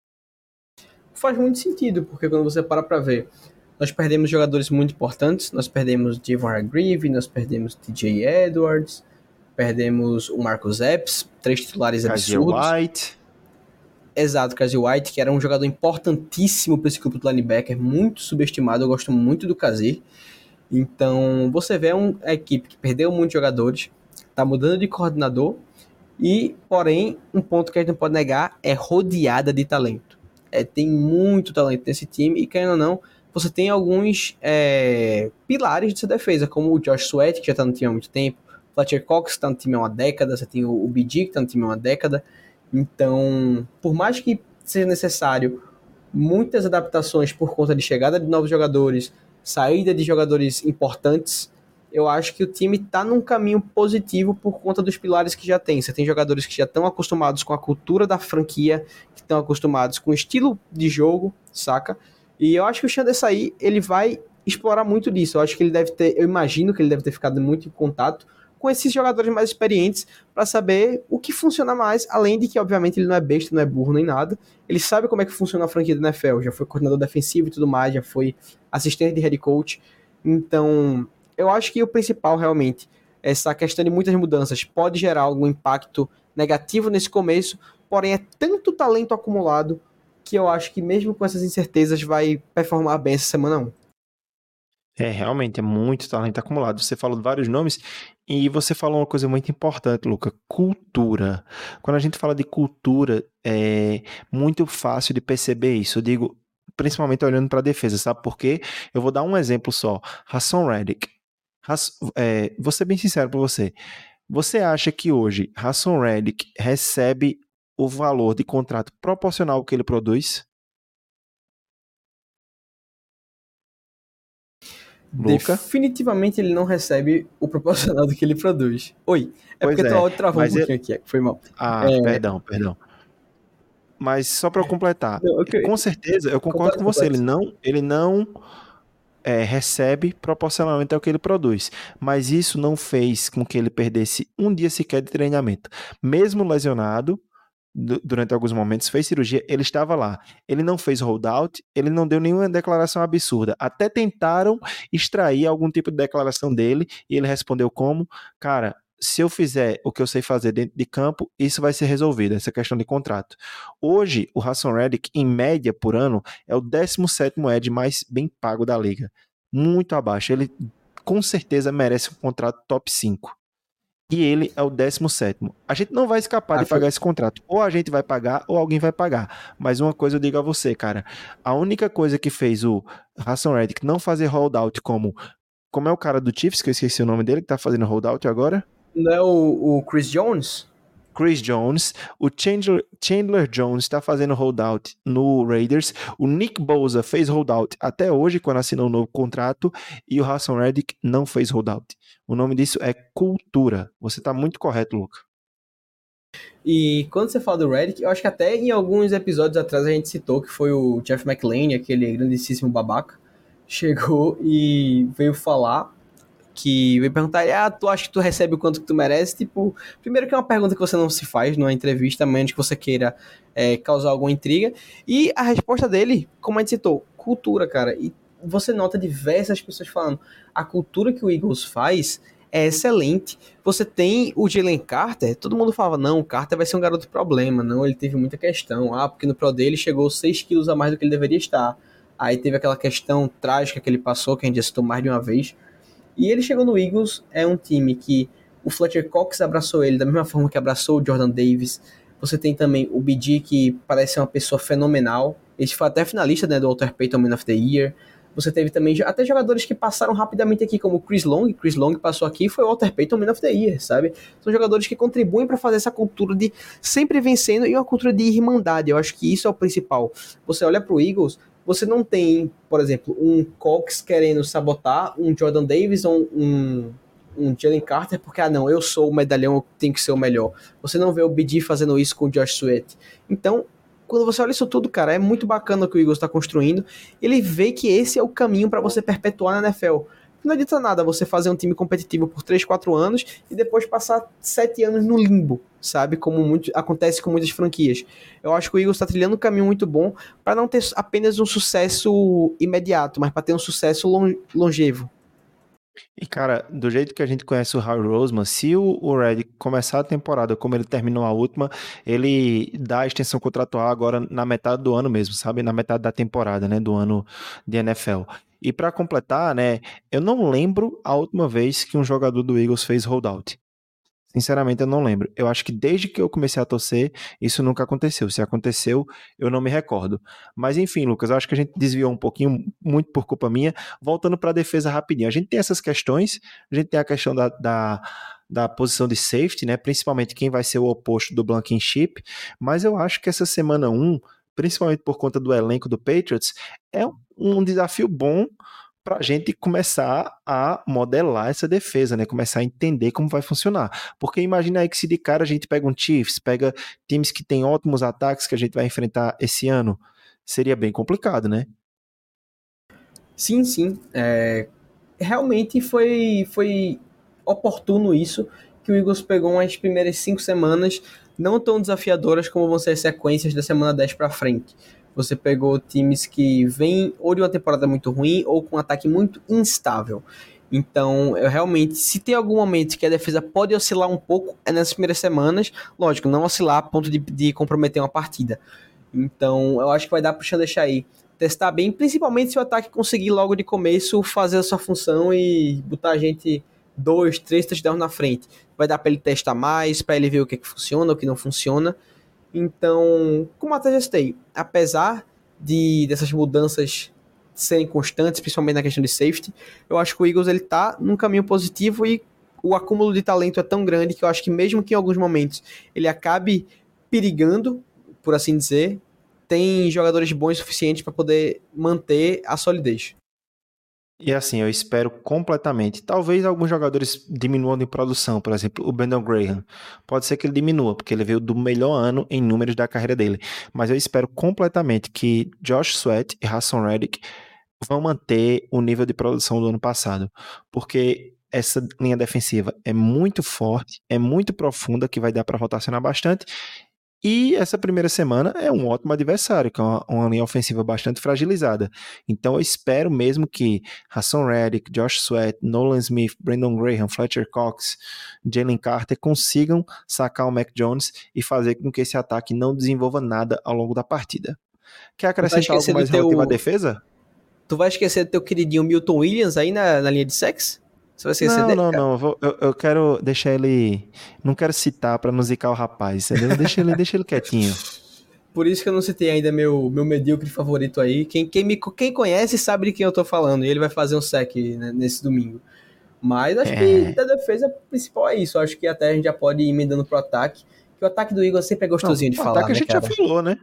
Faz muito sentido, porque quando você para pra ver, nós perdemos jogadores muito importantes, nós perdemos Javon Hargrave, nós perdemos T J Edwards, perdemos o Marcus Epps, três titulares Kazir absurdos. White. Exato, Kazir White, que era um jogador importantíssimo para esse grupo do linebacker, muito subestimado, eu gosto muito do Kazir. Então, você vê uma equipe que perdeu muitos jogadores, tá mudando de coordenador, e, porém, um ponto que a gente não pode negar é rodeada de talento. É, tem muito talento nesse time, e querendo ou não, você tem alguns é, pilares de sua defesa, como o Josh Sweat, que já tá no time há muito tempo, o Fletcher Cox, que tá no time há uma década, você tem o B G, que tá no time há uma década. Então, por mais que seja necessário muitas adaptações por conta de chegada de novos jogadores, saída de jogadores importantes, eu acho que o time está num caminho positivo por conta dos pilares que já tem. Você tem jogadores que já estão acostumados com a cultura da franquia, que estão acostumados com o estilo de jogo, saca? E eu acho que o Sean Desai, ele vai explorar muito disso. Eu acho que ele deve ter, eu imagino que ele deve ter ficado muito em contato com esses jogadores mais experientes para saber o que funciona mais, além de que, obviamente, ele não é besta, não é burro nem nada. Ele sabe como é que funciona a franquia do N F L, já foi coordenador defensivo e tudo mais, já foi assistente de head coach. Então, eu acho que o principal, realmente, essa questão de muitas mudanças pode gerar algum impacto negativo nesse começo, porém é tanto talento acumulado que eu acho que mesmo com essas incertezas vai performar bem essa semana um. É, realmente, é muito talento acumulado. Você falou de vários nomes e você falou uma coisa muito importante, Luca, cultura. Quando a gente fala de cultura, é muito fácil de perceber isso. Eu digo, principalmente olhando para a defesa, sabe por quê? Eu vou dar um exemplo só. Haason Reddick. Hass, é, vou ser bem sincero para você. Você acha que hoje Haason Reddick recebe o valor de contrato proporcional ao que ele produz? Luca? Definitivamente ele não recebe o proporcional do que ele produz. Oi, é Pois porque é, teu áudio travou um mas pouquinho ele... aqui, foi mal. Ah, É, perdão, perdão. Mas só para eu completar, não, ok. com certeza, eu concordo Completo, com você, ele completo. não, ele não é, recebe proporcionalmente ao que ele produz, mas isso não fez com que ele perdesse um dia sequer de treinamento. Mesmo lesionado, du- durante alguns momentos, fez cirurgia, ele estava lá. Ele não fez holdout, ele não deu nenhuma declaração absurda. Até tentaram extrair algum tipo de declaração dele, e ele respondeu como, cara, se eu fizer o que eu sei fazer dentro de campo, isso vai ser resolvido, essa questão de contrato. Hoje, o Haason Reddick, em média por ano, é o décimo sétimo edge mais bem pago da liga. Muito abaixo. Ele com certeza merece um contrato top cinco. E ele é o décimo sétimo. A gente não vai escapar Ah, de foi- pagar esse contrato. Ou a gente vai pagar, ou alguém vai pagar. Mas uma coisa eu digo a você, cara. A única coisa que fez o Haason Reddick não fazer holdout como... Como é o cara do Chiefs, que eu esqueci o nome dele, que tá fazendo holdout agora? Não é o, o Chris Jones? Chris Jones, o Chandler, Chandler Jones está fazendo holdout no Raiders, o Nick Bosa fez holdout até hoje quando assinou um novo contrato e o Haason Reddick não fez holdout. O nome disso é cultura. Você está muito correto, Luca. E quando você fala do Reddick, eu acho que até em alguns episódios atrás a gente citou que foi o Jeff McLane, aquele grandíssimo babaca, chegou e veio falar que veio perguntar, ah, tu acha que tu recebe o quanto que tu merece? Tipo, primeiro que é uma pergunta que você não se faz numa entrevista, a menos que você queira é, causar alguma intriga. E a resposta dele, como a gente citou, cultura, cara. E você nota diversas pessoas falando, a cultura que o Eagles faz é excelente. Você tem o Jalen Carter, todo mundo falava, não, o Carter vai ser um garoto problema, não, ele teve muita questão, ah, porque no Pro dele chegou seis quilos a mais do que ele deveria estar. Aí teve aquela questão trágica que ele passou, que a gente já citou mais de uma vez. E ele chegou no Eagles, é um time que O Fletcher Cox abraçou ele da mesma forma que abraçou o Jordan Davis. Você tem também o B G, que parece ser uma pessoa fenomenal. Ele foi até finalista, né, do Walter Payton Man of the Year. Você teve também até jogadores que passaram rapidamente aqui, como o Chris Long. Chris Long passou aqui e foi o Walter Payton Man of the Year, sabe? São jogadores que contribuem para fazer essa cultura de sempre vencendo e uma cultura de irmandade. Eu acho que isso é o principal. Você olha pro Eagles, você não tem, por exemplo, um Cox querendo sabotar um Jordan Davis ou um, um Jalen Carter, porque, ah não, eu sou o medalhão, eu tenho que ser o melhor. Você não vê o B D fazendo isso com o Josh Sweat. Então, quando você olha isso tudo, cara, é muito bacana o que o Eagles está construindo. Ele vê que esse é o caminho para você perpetuar na N F L. Não adianta nada você fazer um time competitivo por três, quatro anos e depois passar sete anos no limbo, sabe? Como muito, acontece com muitas franquias. Eu acho que o Eagles está trilhando um caminho muito bom para não ter apenas um sucesso imediato, mas para ter um sucesso longevo. E, cara, do jeito que a gente conhece o Howie Roseman, se o, o Reddick começar a temporada como ele terminou a última, ele dá a extensão contratual agora na metade do ano mesmo, sabe? Na metade da temporada, né? Do ano de N F L. E para completar, né? Eu não lembro a última vez que um jogador do Eagles fez holdout. Sinceramente, eu não lembro. Eu acho que desde que eu comecei a torcer, isso nunca aconteceu. Se aconteceu, eu não me recordo. Mas enfim, Lucas, eu acho que a gente desviou um pouquinho, muito por culpa minha. Voltando para a defesa rapidinho. A gente tem essas questões, a gente tem a questão da, da, da posição de safety, né? Principalmente quem vai ser o oposto do Blankenship. Mas eu acho que essa semana um, principalmente por conta do elenco do Patriots, é um desafio bom para a gente começar a modelar essa defesa, né? Começar a entender como vai funcionar. Porque imagina aí que se de cara a gente pega um Chiefs, pega times que têm ótimos ataques que a gente vai enfrentar esse ano, seria bem complicado, né? Sim, sim. É, realmente foi, foi oportuno isso, que o Eagles pegou umas primeiras cinco semanas não tão desafiadoras como vão ser as sequências da semana dez para frente. Você pegou times que vêm ou de uma temporada muito ruim ou com um ataque muito instável. Então, eu realmente, se tem algum momento que a defesa pode oscilar um pouco, é nessas primeiras semanas. Lógico, não oscilar a ponto de, de comprometer uma partida. Então, eu acho que vai dar para o Sean Deshae testar bem, principalmente se o ataque conseguir logo de começo fazer a sua função e botar a gente dois, três touchdowns na frente. Vai dar para ele testar mais, para ele ver o que, que funciona, o que não funciona. Então, como até já citei, apesar de, dessas mudanças serem constantes, principalmente na questão de safety, eu acho que o Eagles ele tá num caminho positivo e o acúmulo de talento é tão grande que eu acho que mesmo que em alguns momentos ele acabe perigando, por assim dizer, tem jogadores bons o suficiente para poder manter a solidez. E assim, eu espero completamente. Talvez alguns jogadores diminuam de produção, por exemplo, o Brandon Graham. Pode ser que ele diminua, porque ele veio do melhor ano em números da carreira dele. Mas eu espero completamente que Josh Sweat e Haason Reddick vão manter o nível de produção do ano passado. Porque essa linha defensiva é muito forte, é muito profunda, que vai dar para rotacionar bastante. E essa primeira semana é um ótimo adversário, que é uma, uma linha ofensiva bastante fragilizada. Então eu espero mesmo que Haason Reddick, Josh Sweat, Nolan Smith, Brandon Graham, Fletcher Cox, Jalen Carter consigam sacar o Mac Jones e fazer com que esse ataque não desenvolva nada ao longo da partida. Quer acrescentar algo mais teu... relativo à defesa? Tu vai esquecer do teu queridinho Milton Williams aí na, na linha de sexo? Você vai esquecer não, dele, não, cara? não, eu, vou, eu, eu quero deixar ele... Não quero citar pra não zicar o rapaz, entendeu? Deixa ele, deixa ele quietinho. Por isso que eu não citei ainda meu, meu medíocre favorito aí. Quem, quem, me, quem conhece sabe de quem eu tô falando. E ele vai fazer um sec, né, nesse domingo. Mas acho é. que da defesa principal é isso. Acho que até a gente já pode ir emendando pro ataque. Que o ataque do Eagles sempre é gostosinho não, de falar, né, cara? O ataque a gente já falou, né?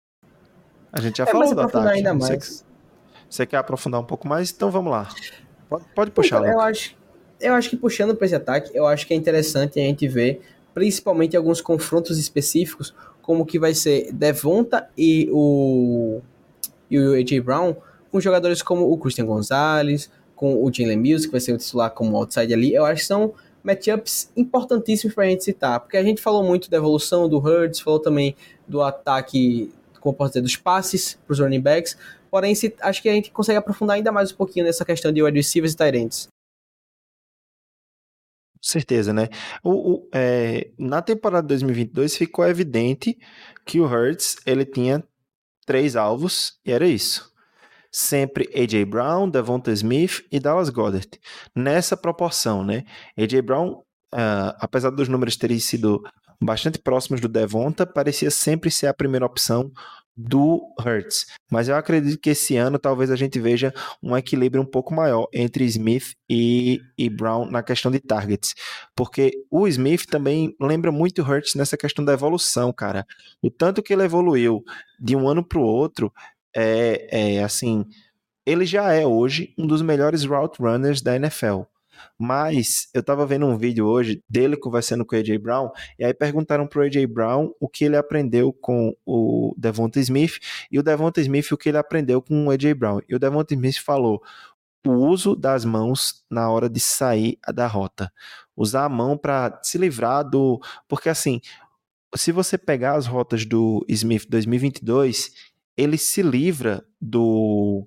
A gente já é, falou mas do ataque. ainda mais. Você, você quer aprofundar um pouco mais? Então vamos lá. Pode, pode puxar, então, Luca. Eu acho... Eu acho que puxando para esse ataque, eu acho que é interessante a gente ver, principalmente alguns confrontos específicos, como que vai ser Devonta e o, e o A J Brown, com jogadores como o Christian Gonzalez, com o Jalen Mills, que vai ser o titular como outside ali. Eu acho que são matchups importantíssimos para a gente citar, porque a gente falou muito da evolução do Hurts, falou também do ataque, como posso dizer, dos passes para os running backs, porém acho que a gente consegue aprofundar ainda mais um pouquinho nessa questão de wide receivers e tight ends. Certeza, né? O, o, é, na temporada de dois mil e vinte e dois ficou evidente que o Hurts ele tinha três alvos e era isso. Sempre A J Brown, Devonta Smith e Dallas Goedert. Nessa proporção, né? A J Brown uh, apesar dos números terem sido bastante próximos do Devonta, parecia sempre ser a primeira opção do Hurts, mas eu acredito que esse ano talvez a gente veja um equilíbrio um pouco maior entre Smith e, e Brown na questão de targets, porque o Smith também lembra muito o Hurts nessa questão da evolução, cara, o tanto que ele evoluiu de um ano para o outro, é, é assim, ele já é hoje um dos melhores route runners da N F L. Mas eu tava vendo um vídeo hoje dele conversando com o A J Brown, e aí perguntaram pro A J Brown o que ele aprendeu com o Devonta Smith, e o Devonta Smith o que ele aprendeu com o A J Brown. E o Devonta Smith falou o uso das mãos na hora de sair da rota. Usar a mão para se livrar do... Porque assim, se você pegar as rotas do Smith dois mil e vinte e dois, ele se livra do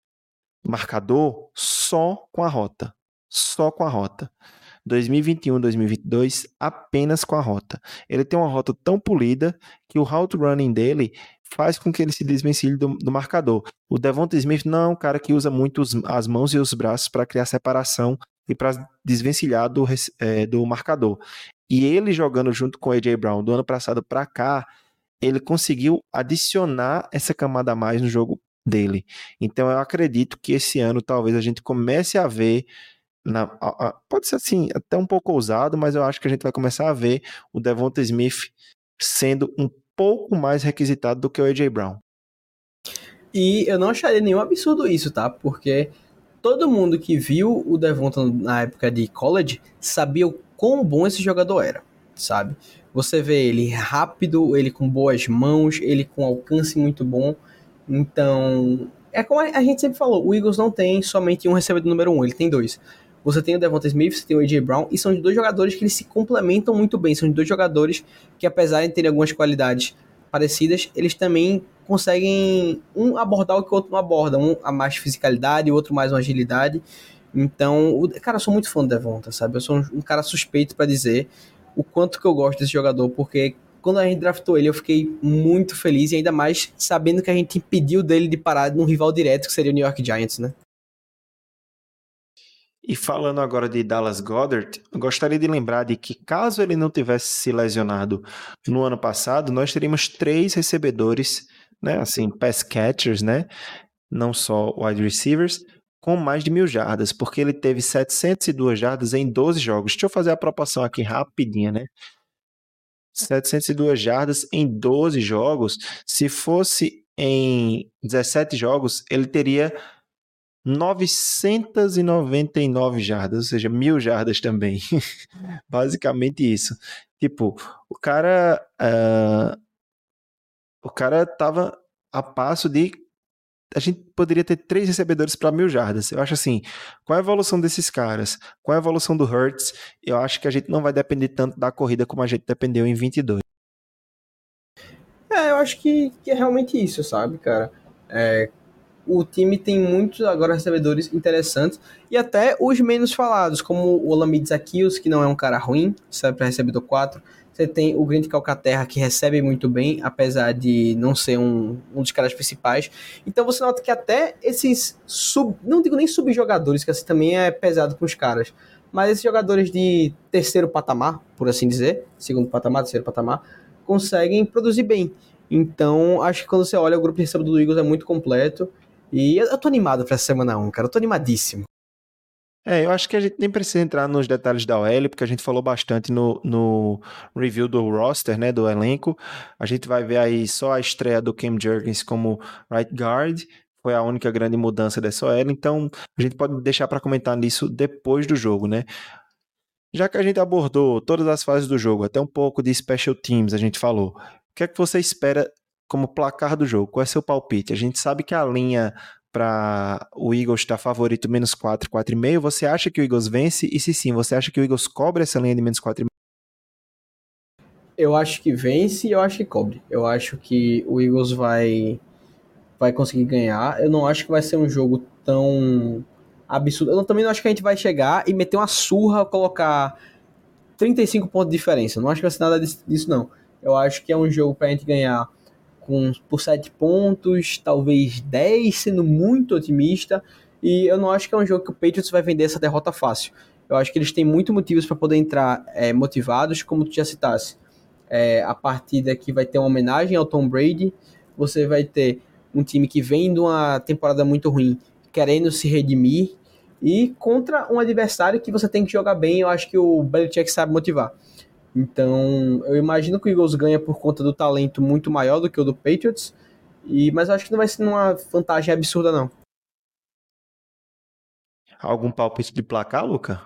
marcador só com a rota. Só com a rota. dois mil e vinte e um, dois mil e vinte e dois, apenas com a rota. Ele tem uma rota tão polida que o route running dele faz com que ele se desvencilhe do, do marcador. O Devonta Smith não é um cara que usa muito os, as mãos e os braços para criar separação e para desvencilhar do, é, do marcador. E ele jogando junto com o A J Brown do ano passado para cá, ele conseguiu adicionar essa camada a mais no jogo dele. Então eu acredito que esse ano talvez a gente comece a ver Na, a, a, pode ser assim, até um pouco ousado, mas eu acho que a gente vai começar a ver o Devonta Smith sendo um pouco mais requisitado do que o A J Brown. E eu não acharia nenhum absurdo isso, tá? Porque todo mundo que viu o Devonta na época de college sabia o quão bom esse jogador era, sabe? Você vê ele rápido, ele com boas mãos, ele com alcance muito bom. Então, é como a gente sempre falou, o Eagles não tem somente um recebedor número um, ele tem dois. Você tem o Devonta Smith, você tem o A J Brown, e são de dois jogadores que eles se complementam muito bem. São de dois jogadores que, apesar de terem algumas qualidades parecidas, eles também conseguem um abordar o que o outro não aborda. Um a mais fisicalidade, o outro mais uma agilidade. Então, o, cara, eu sou muito fã do Devonta, sabe? Eu sou um, um cara suspeito pra dizer o quanto que eu gosto desse jogador, porque quando a gente draftou ele, eu fiquei muito feliz, e ainda mais sabendo que a gente impediu dele de parar num rival direto, que seria o New York Giants, né? E falando agora de Dallas Goedert, eu gostaria de lembrar de que caso ele não tivesse se lesionado no ano passado, nós teríamos três recebedores, né, assim, pass catchers, né, não só wide receivers, com mais de mil jardas, porque ele teve setecentas e duas jardas em doze jogos. Deixa eu fazer a proporção aqui rapidinha, né? setecentas e duas jardas em doze jogos. Se fosse em dezessete jogos, ele teria novecentas e noventa e nove jardas, ou seja, mil jardas também. Basicamente isso. Tipo, o cara uh, o cara tava a passo de a gente poderia ter três recebedores para mil jardas. Eu acho assim, com a evolução desses caras, com a evolução do Hurts, eu acho que a gente não vai depender tanto da corrida como a gente dependeu em vinte e dois. É, eu acho que, que é realmente isso, sabe, cara? É, o time tem muitos agora recebedores interessantes, e até os menos falados, como o Olamide Zaccheaus, que não é um cara ruim, sabe, para recebedor quatro. Você tem o Grant Calcaterra, que recebe muito bem, apesar de não ser um, um dos caras principais. Então você nota que até esses sub, não digo nem subjogadores, que assim também é pesado com os caras, mas esses jogadores de terceiro patamar, por assim dizer, segundo patamar, terceiro patamar, conseguem produzir bem. Então acho que quando você olha, o grupo de recebedor do Eagles é muito completo. E eu tô animado pra essa semana um, cara. Eu tô animadíssimo. É, eu acho que a gente nem precisa entrar nos detalhes da O L, porque a gente falou bastante no, no review do roster, né, do elenco. A gente vai ver aí só a estreia do Cam Jurgens como right guard. Foi a única grande mudança dessa O L. Então, a gente pode deixar para comentar nisso depois do jogo, né? Já que a gente abordou todas as fases do jogo, até um pouco de special teams a gente falou. O que é que você espera como placar do jogo? Qual é seu palpite? A gente sabe que a linha para o Eagles estar favorito menos quatro, quatro e meio. Você acha que o Eagles vence? E se sim, você acha que o Eagles cobre essa linha de menos quatro e meio? Eu acho que vence e eu acho que cobre. Eu acho que o Eagles vai, vai conseguir ganhar. Eu não acho que vai ser um jogo tão absurdo. Eu também não acho que a gente vai chegar e meter uma surra, colocar trinta e cinco pontos de diferença. Eu não acho que vai ser nada disso, não. Eu acho que é um jogo pra gente ganhar com, por sete pontos, talvez dez, sendo muito otimista. E eu não acho que é um jogo que o Patriots vai vender essa derrota fácil. eu acho que eles têm muito motivos para poder entrar é, motivados, como tu já citasse. É, a partida que vai ter uma homenagem ao Tom Brady, você vai ter um time que vem de uma temporada muito ruim, querendo se redimir, e contra um adversário que você tem que jogar bem, eu acho que o Belichick sabe motivar. Então, eu imagino que o Eagles ganha por conta do talento muito maior do que o do Patriots, e, mas eu acho que não vai ser uma vantagem absurda, não. Algum palpite de placar, Luca?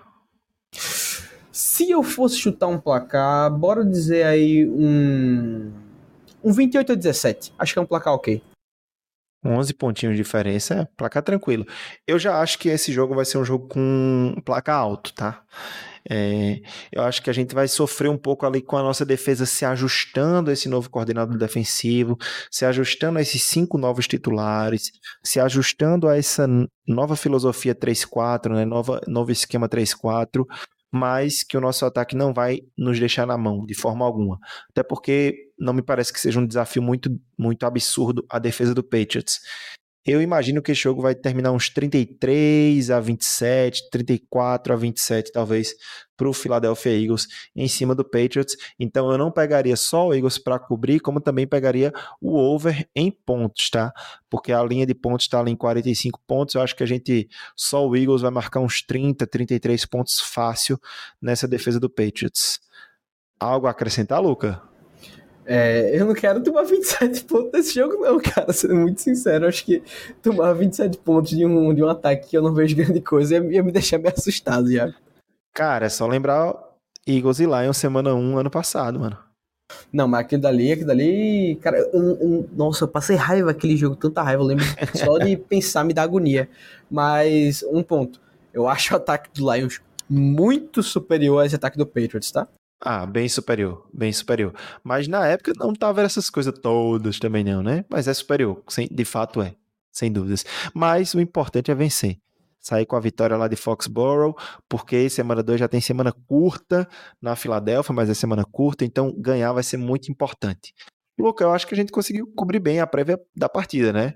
Se eu fosse chutar um placar, bora dizer aí um, um vinte e oito a dezessete. Acho que é um placar ok. onze pontinhos de diferença, é placar tranquilo. Eu já acho que esse jogo vai ser um jogo com placar alto, tá? É, eu acho que a gente vai sofrer um pouco ali com a nossa defesa se ajustando a esse novo coordenador defensivo, se ajustando a esses cinco novos titulares, se ajustando a essa nova filosofia três quatro, né? Nova, novo esquema três quatro, mas que o nosso ataque não vai nos deixar na mão de forma alguma. Até porque não me parece que seja um desafio muito, muito absurdo a defesa do Patriots. Eu imagino que esse jogo vai terminar uns trinta e três a vinte e sete, trinta e quatro a vinte e sete, talvez, para o Philadelphia Eagles em cima do Patriots. Então eu não pegaria só o Eagles para cobrir, como também pegaria o over em pontos, tá? Porque a linha de pontos está ali em quarenta e cinco pontos. Eu acho que a gente, só o Eagles vai marcar uns trinta, trinta e três pontos fácil nessa defesa do Patriots. Algo a acrescentar, Luca? É, eu não quero tomar vinte e sete pontos nesse jogo, não, cara. Sendo muito sincero, eu acho que tomar vinte e sete pontos de um, de um ataque que eu não vejo grande coisa ia, ia me deixar meio assustado já. Cara, é só lembrar Eagles e Lions semana um ano passado, mano. Não, mas aquilo dali, aquilo dali. Cara, eu, eu, nossa, eu passei raiva aquele jogo, tanta raiva. Eu lembro só de pensar, me dá agonia. Mas, um ponto. Eu acho o ataque do Lions muito superior a esse ataque do Patriots, tá? Ah, bem superior, bem superior. Mas na época não tava essas coisas todas também não, né? Mas é superior, sem, de fato é, sem dúvidas. Mas o importante é vencer. Sair com a vitória lá de Foxborough, porque semana dois já tem semana curta na Filadélfia, mas é semana curta, então ganhar vai ser muito importante. Luca, eu acho que a gente conseguiu cobrir bem a prévia da partida, né?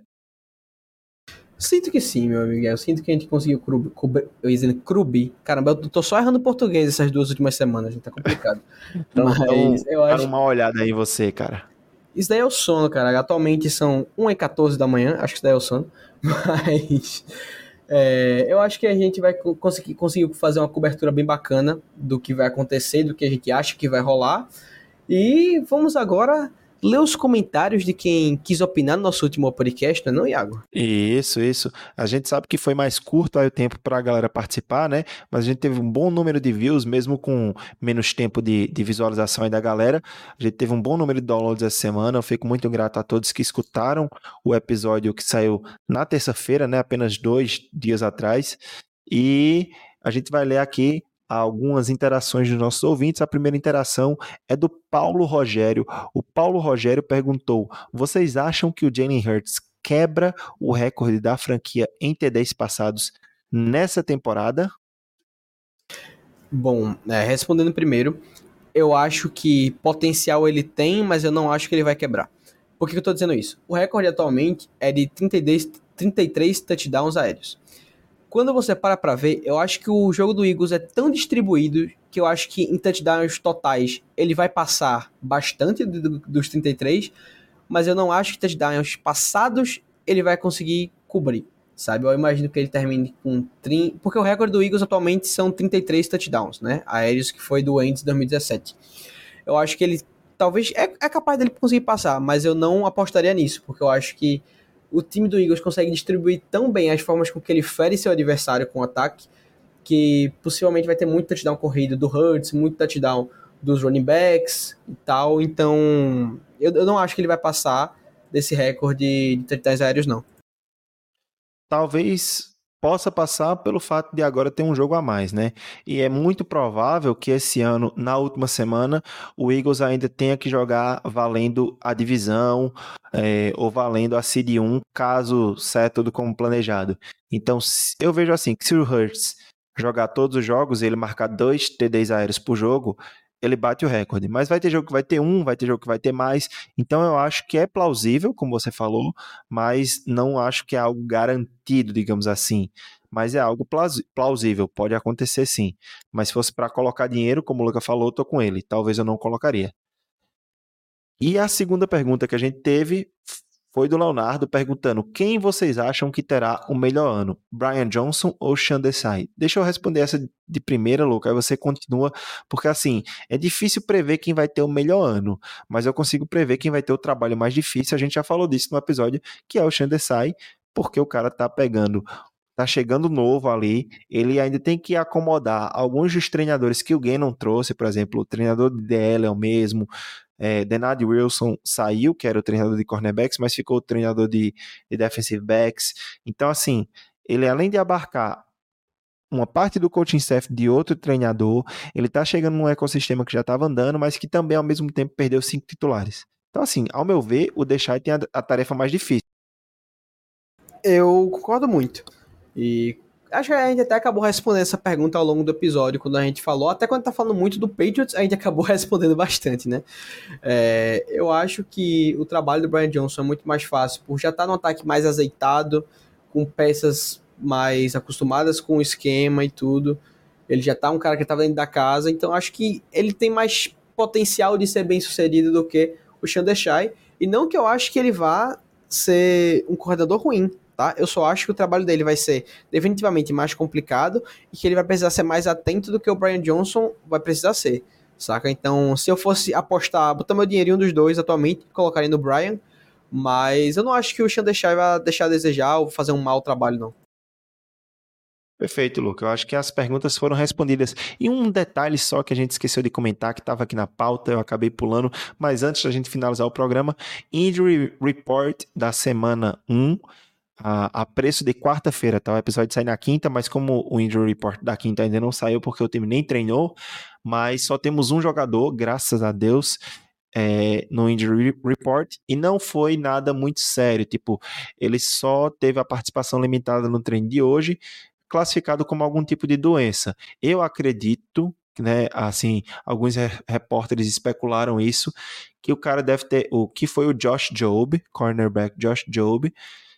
Sinto que sim, meu amigo. Eu sinto que a gente conseguiu cubrir. Eu ia dizendo crubi. Caramba, eu tô só errando português essas duas últimas semanas, gente. Tá complicado. Então, Mas então eu para acho. uma olhada aí em você, cara. Isso daí é o sono, cara. Atualmente são uma e quatorze da manhã. Acho que isso daí é o sono. Mas. É, eu acho que a gente vai conseguir, conseguir fazer uma cobertura bem bacana do que vai acontecer, do que a gente acha que vai rolar. E vamos agora ler os comentários de quem quis opinar no nosso último podcast, não é não, Iago? Isso, isso. A gente sabe que foi mais curto aí o tempo para a galera participar, né? Mas a gente teve um bom número de views, mesmo com menos tempo de, de visualização aí da galera. A gente teve um bom número de downloads essa semana. Eu fico muito grato a todos que escutaram o episódio que saiu na terça-feira, né? Apenas dois dias atrás. E a gente vai ler aqui algumas interações dos nossos ouvintes. A primeira interação é do Paulo Rogério. O Paulo Rogério perguntou: vocês acham que o Jalen Hurts quebra o recorde da franquia em T Ds passados nessa temporada? Bom, é, respondendo primeiro, eu acho que potencial ele tem, mas eu não acho que ele vai quebrar. Por que eu tô dizendo isso? O recorde atualmente é de trinta e três touchdowns aéreos. Quando você para pra ver, eu acho que o jogo do Eagles é tão distribuído que eu acho que em touchdowns totais ele vai passar bastante do, dos trinta e três, mas eu não acho que touchdowns passados ele vai conseguir cobrir, sabe? Eu imagino que ele termine com trinta, porque o recorde do Eagles atualmente são trinta e três touchdowns, né? Aéreos, que foi do Wentz em dois mil e dezessete. Eu acho que ele talvez é, é capaz dele conseguir passar, mas eu não apostaria nisso, porque eu acho que o time do Eagles consegue distribuir tão bem as formas com que ele fere seu adversário com o ataque, que possivelmente vai ter muito touchdown corrido do Hurts, muito touchdown dos running backs e tal. Então, eu, eu não acho que ele vai passar desse recorde de touchdowns aéreos, não. Talvez possa passar pelo fato de agora ter um jogo a mais, né? E é muito provável que esse ano, na última semana, o Eagles ainda tenha que jogar valendo a divisão é, ou valendo a seed um, caso saia tudo como planejado. Então, eu vejo assim, que se o Hurts jogar todos os jogos e ele marcar dois T Ds aéreos por jogo, ele bate o recorde. Mas vai ter jogo que vai ter um, vai ter jogo que vai ter mais. Então eu acho que é plausível, como você falou, mas não acho que é algo garantido, digamos assim. mas é algo plausível, pode acontecer sim. Mas se fosse para colocar dinheiro, como o Luca falou, eu tô com ele. Talvez eu não colocaria. E a segunda pergunta que a gente teve foi do Leonardo perguntando quem vocês acham que terá o melhor ano, Brian Johnson ou Sean Desai? Deixa eu responder essa de primeira, Luca, aí você continua, porque assim, é difícil prever quem vai ter o melhor ano, mas eu consigo prever quem vai ter o trabalho mais difícil, a gente já falou disso no episódio, que é o Sean Desai, porque o cara tá pegando, tá chegando novo ali, ele ainda tem que acomodar alguns dos treinadores que o Gannon trouxe, por exemplo, o treinador de D L é o mesmo, é, Denard Wilson saiu, que era o treinador de cornerbacks, mas ficou o treinador de, de defensive backs. Então, assim, ele além de abarcar uma parte do coaching staff de outro treinador, ele tá chegando num ecossistema que já estava andando, mas que também, ao mesmo tempo, perdeu cinco titulares. Então, assim, ao meu ver, o Deshae tem a, a tarefa mais difícil. Eu concordo muito. E acho que a gente até acabou respondendo essa pergunta ao longo do episódio, quando a gente falou, até quando tá falando muito do Patriots, a gente acabou respondendo bastante, né? É, eu acho que o trabalho do Brian Johnson é muito mais fácil, por já estar tá no ataque mais azeitado, com peças mais acostumadas com o esquema e tudo. Ele já tá um cara que estava dentro da casa, então acho que ele tem mais potencial de ser bem sucedido do que o Sean Deshae, e não que eu acho que ele vá ser um coordenador ruim, tá? Eu só acho que o trabalho dele vai ser definitivamente mais complicado e que ele vai precisar ser mais atento do que o Brian Johnson vai precisar ser, saca? Então, se eu fosse apostar, botar meu dinheiro em um dos dois atualmente, colocaria no Brian, mas eu não acho que o Sean Deshae vai deixar a desejar ou fazer um mau trabalho, não. Perfeito, Luca. Eu acho que as perguntas foram respondidas. E um detalhe só que a gente esqueceu de comentar, que estava aqui na pauta, eu acabei pulando, mas antes da gente finalizar o programa, Injury Report da semana um, a, a preço de quarta-feira, tá? O episódio sai na quinta, mas como o Injury Report da quinta ainda não saiu porque o time nem treinou, mas só temos um jogador, graças a Deus, É, no Injury Report, e não foi nada muito sério, tipo, ele só teve a participação limitada no treino de hoje, classificado como algum tipo de doença. Eu acredito, né, assim, alguns repórteres especularam isso, que o cara deve ter, o que foi o Josh Jobe, cornerback Josh Jobe,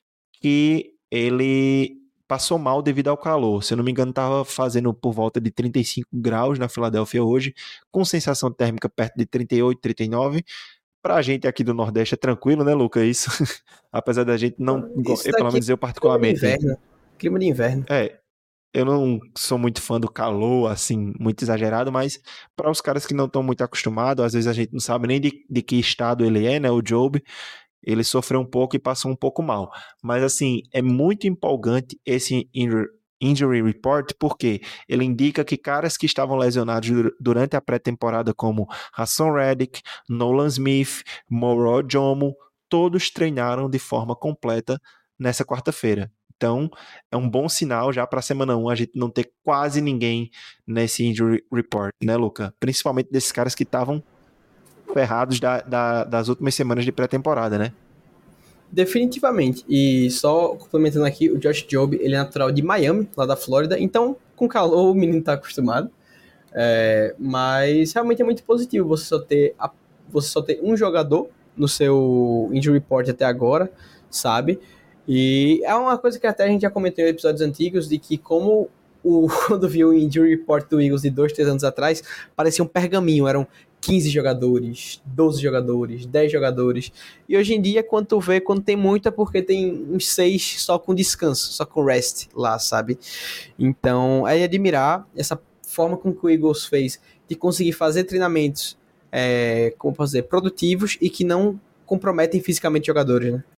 que ele passou mal devido ao calor. Se eu não me engano, estava fazendo por volta de trinta e cinco graus na Filadélfia hoje, com sensação térmica perto de trinta e oito, trinta e nove. Pra gente aqui do Nordeste é tranquilo, né, Luca? Isso, apesar da gente não, Isso eu, pelo menos eu particularmente. Clima de inverno. Clima de inverno. É, eu não sou muito fã do calor, assim, muito exagerado, mas para os caras que não estão muito acostumados, às vezes a gente não sabe nem de, de que estado ele é, né, o Jobe, ele sofreu um pouco e passou um pouco mal. Mas, assim, é muito empolgante esse Injury Report, porque ele indica que caras que estavam lesionados durante a pré-temporada, como Hassan Reddick, Nolan Smith, Moro Jomo, todos treinaram de forma completa nessa quarta-feira. Então, é um bom sinal já para a semana um a gente não ter quase ninguém nesse Injury Report, né, Luca? Principalmente desses caras que estavam ferrados da, da, das últimas semanas de pré-temporada, né? Definitivamente. E só complementando aqui, o Josh Jobe, ele é natural de Miami, lá da Flórida, então com calor o menino tá acostumado. É, mas realmente é muito positivo você só ter, a, você só ter um jogador no seu injury report até agora, sabe? E é uma coisa que até a gente já comentou em episódios antigos, de que como o, quando viu o injury report do Eagles de dois, três anos atrás, parecia um pergaminho, eram quinze jogadores, doze jogadores, dez jogadores. E hoje em dia, quando tu vê, quando tem muito, é porque tem uns seis só com descanso, só com rest lá, sabe? Então, é de admirar essa forma com que o Eagles fez de conseguir fazer treinamentos, é, como posso dizer, produtivos e que não comprometem fisicamente jogadores, né?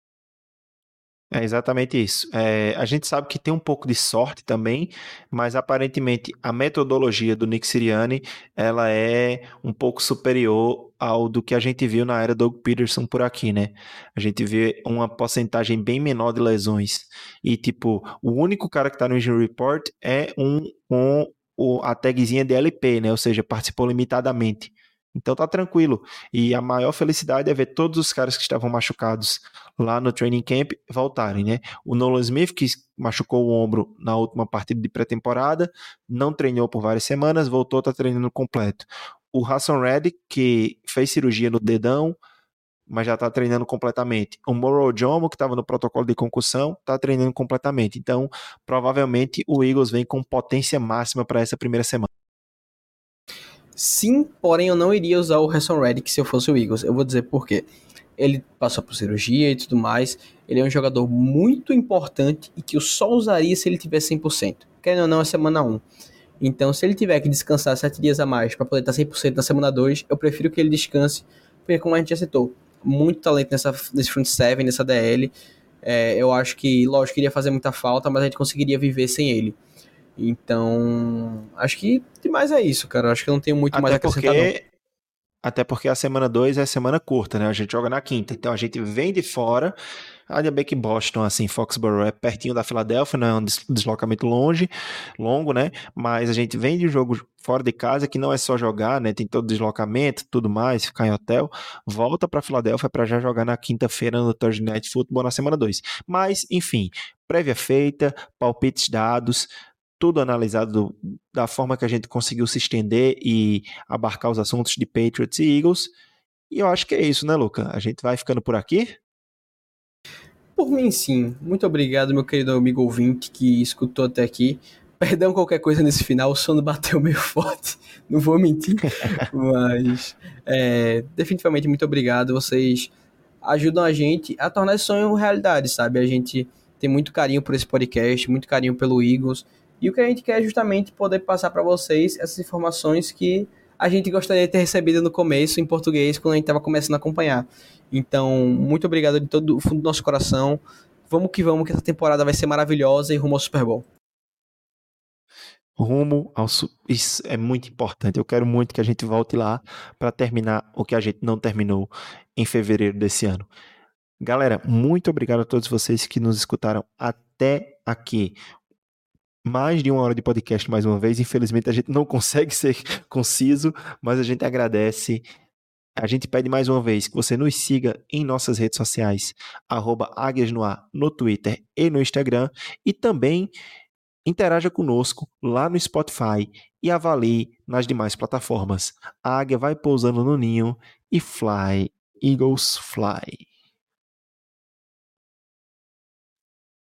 É exatamente isso. É, a gente sabe que tem um pouco de sorte também, mas aparentemente a metodologia do Nick Sirianni ela é um pouco superior ao do que a gente viu na era Doug Peterson por aqui, né? A gente vê uma porcentagem bem menor de lesões e tipo o único cara que está no injury report é um com um, a tagzinha de L P, né? Ou seja, participou limitadamente. Então tá tranquilo. E a maior felicidade é ver todos os caras que estavam machucados lá no training camp voltarem, né? O Nolan Smith, que machucou o ombro na última partida de pré-temporada, não treinou por várias semanas, voltou, tá treinando completo. O Hassan Reddick, que fez cirurgia no dedão, mas já está treinando completamente. O Moro Ojomo, que estava no protocolo de concussão, está treinando completamente. Então, provavelmente, o Eagles vem com potência máxima para essa primeira semana. Sim, porém eu não iria usar o Hassan Reddick se eu fosse o Eagles. Eu vou dizer por quê. Ele passou por cirurgia e tudo mais. Ele é um jogador muito importante e que eu só usaria se ele tiver cem por cento. Querendo ou não, é semana um. Então, se ele tiver que descansar sete dias a mais para poder estar cem por cento na semana dois, eu prefiro que ele descanse, porque como a gente já citou, muito talento nessa, nesse front seven, nessa D L. É, eu acho que, lógico, iria fazer muita falta, mas a gente conseguiria viver sem ele. Então, acho que demais é isso, cara. Acho que eu não tenho muito Até mais a acrescentar, porque, não. Até porque a semana dois é semana curta, né? A gente joga na quinta. Então a gente vem de fora. Ainda bem que Boston, assim, Foxborough é pertinho da Filadélfia, não é um deslocamento longe, longo, né? Mas a gente vem de um jogo fora de casa, que não é só jogar, né? Tem todo deslocamento, tudo mais, ficar em hotel. Volta para Filadélfia para já jogar na quinta-feira no Thursday Night Football na semana dois. Mas, enfim, prévia feita, palpites dados, tudo analisado do, da forma que a gente conseguiu se estender e abarcar os assuntos de Patriots e Eagles. E eu acho que é isso, né, Luca? A gente vai ficando por aqui? Por mim, sim. Muito obrigado, meu querido amigo ouvinte que escutou até aqui. Perdão qualquer coisa nesse final, o sono bateu meio forte, não vou mentir. Mas, é, definitivamente, muito obrigado. Vocês ajudam a gente a tornar esse sonho realidade, sabe? A gente tem muito carinho por esse podcast, muito carinho pelo Eagles. E o que a gente quer é justamente poder passar para vocês essas informações que a gente gostaria de ter recebido no começo em português, quando a gente estava começando a acompanhar. Então, muito obrigado de todo o fundo do nosso coração. Vamos que vamos, que essa temporada vai ser maravilhosa e rumo ao Super Bowl. Rumo ao. Isso é muito importante. Eu quero muito que a gente volte lá para terminar o que a gente não terminou em fevereiro desse ano. Galera, muito obrigado a todos vocês que nos escutaram até aqui. Mais de uma hora de podcast mais uma vez. Infelizmente a gente não consegue ser conciso, mas a gente agradece. A gente pede mais uma vez que você nos siga em nossas redes sociais, arroba Águias no Ar, no Twitter e no Instagram, e também interaja conosco lá no Spotify e avalie nas demais plataformas. A águia vai pousando no ninho e fly, Eagles fly.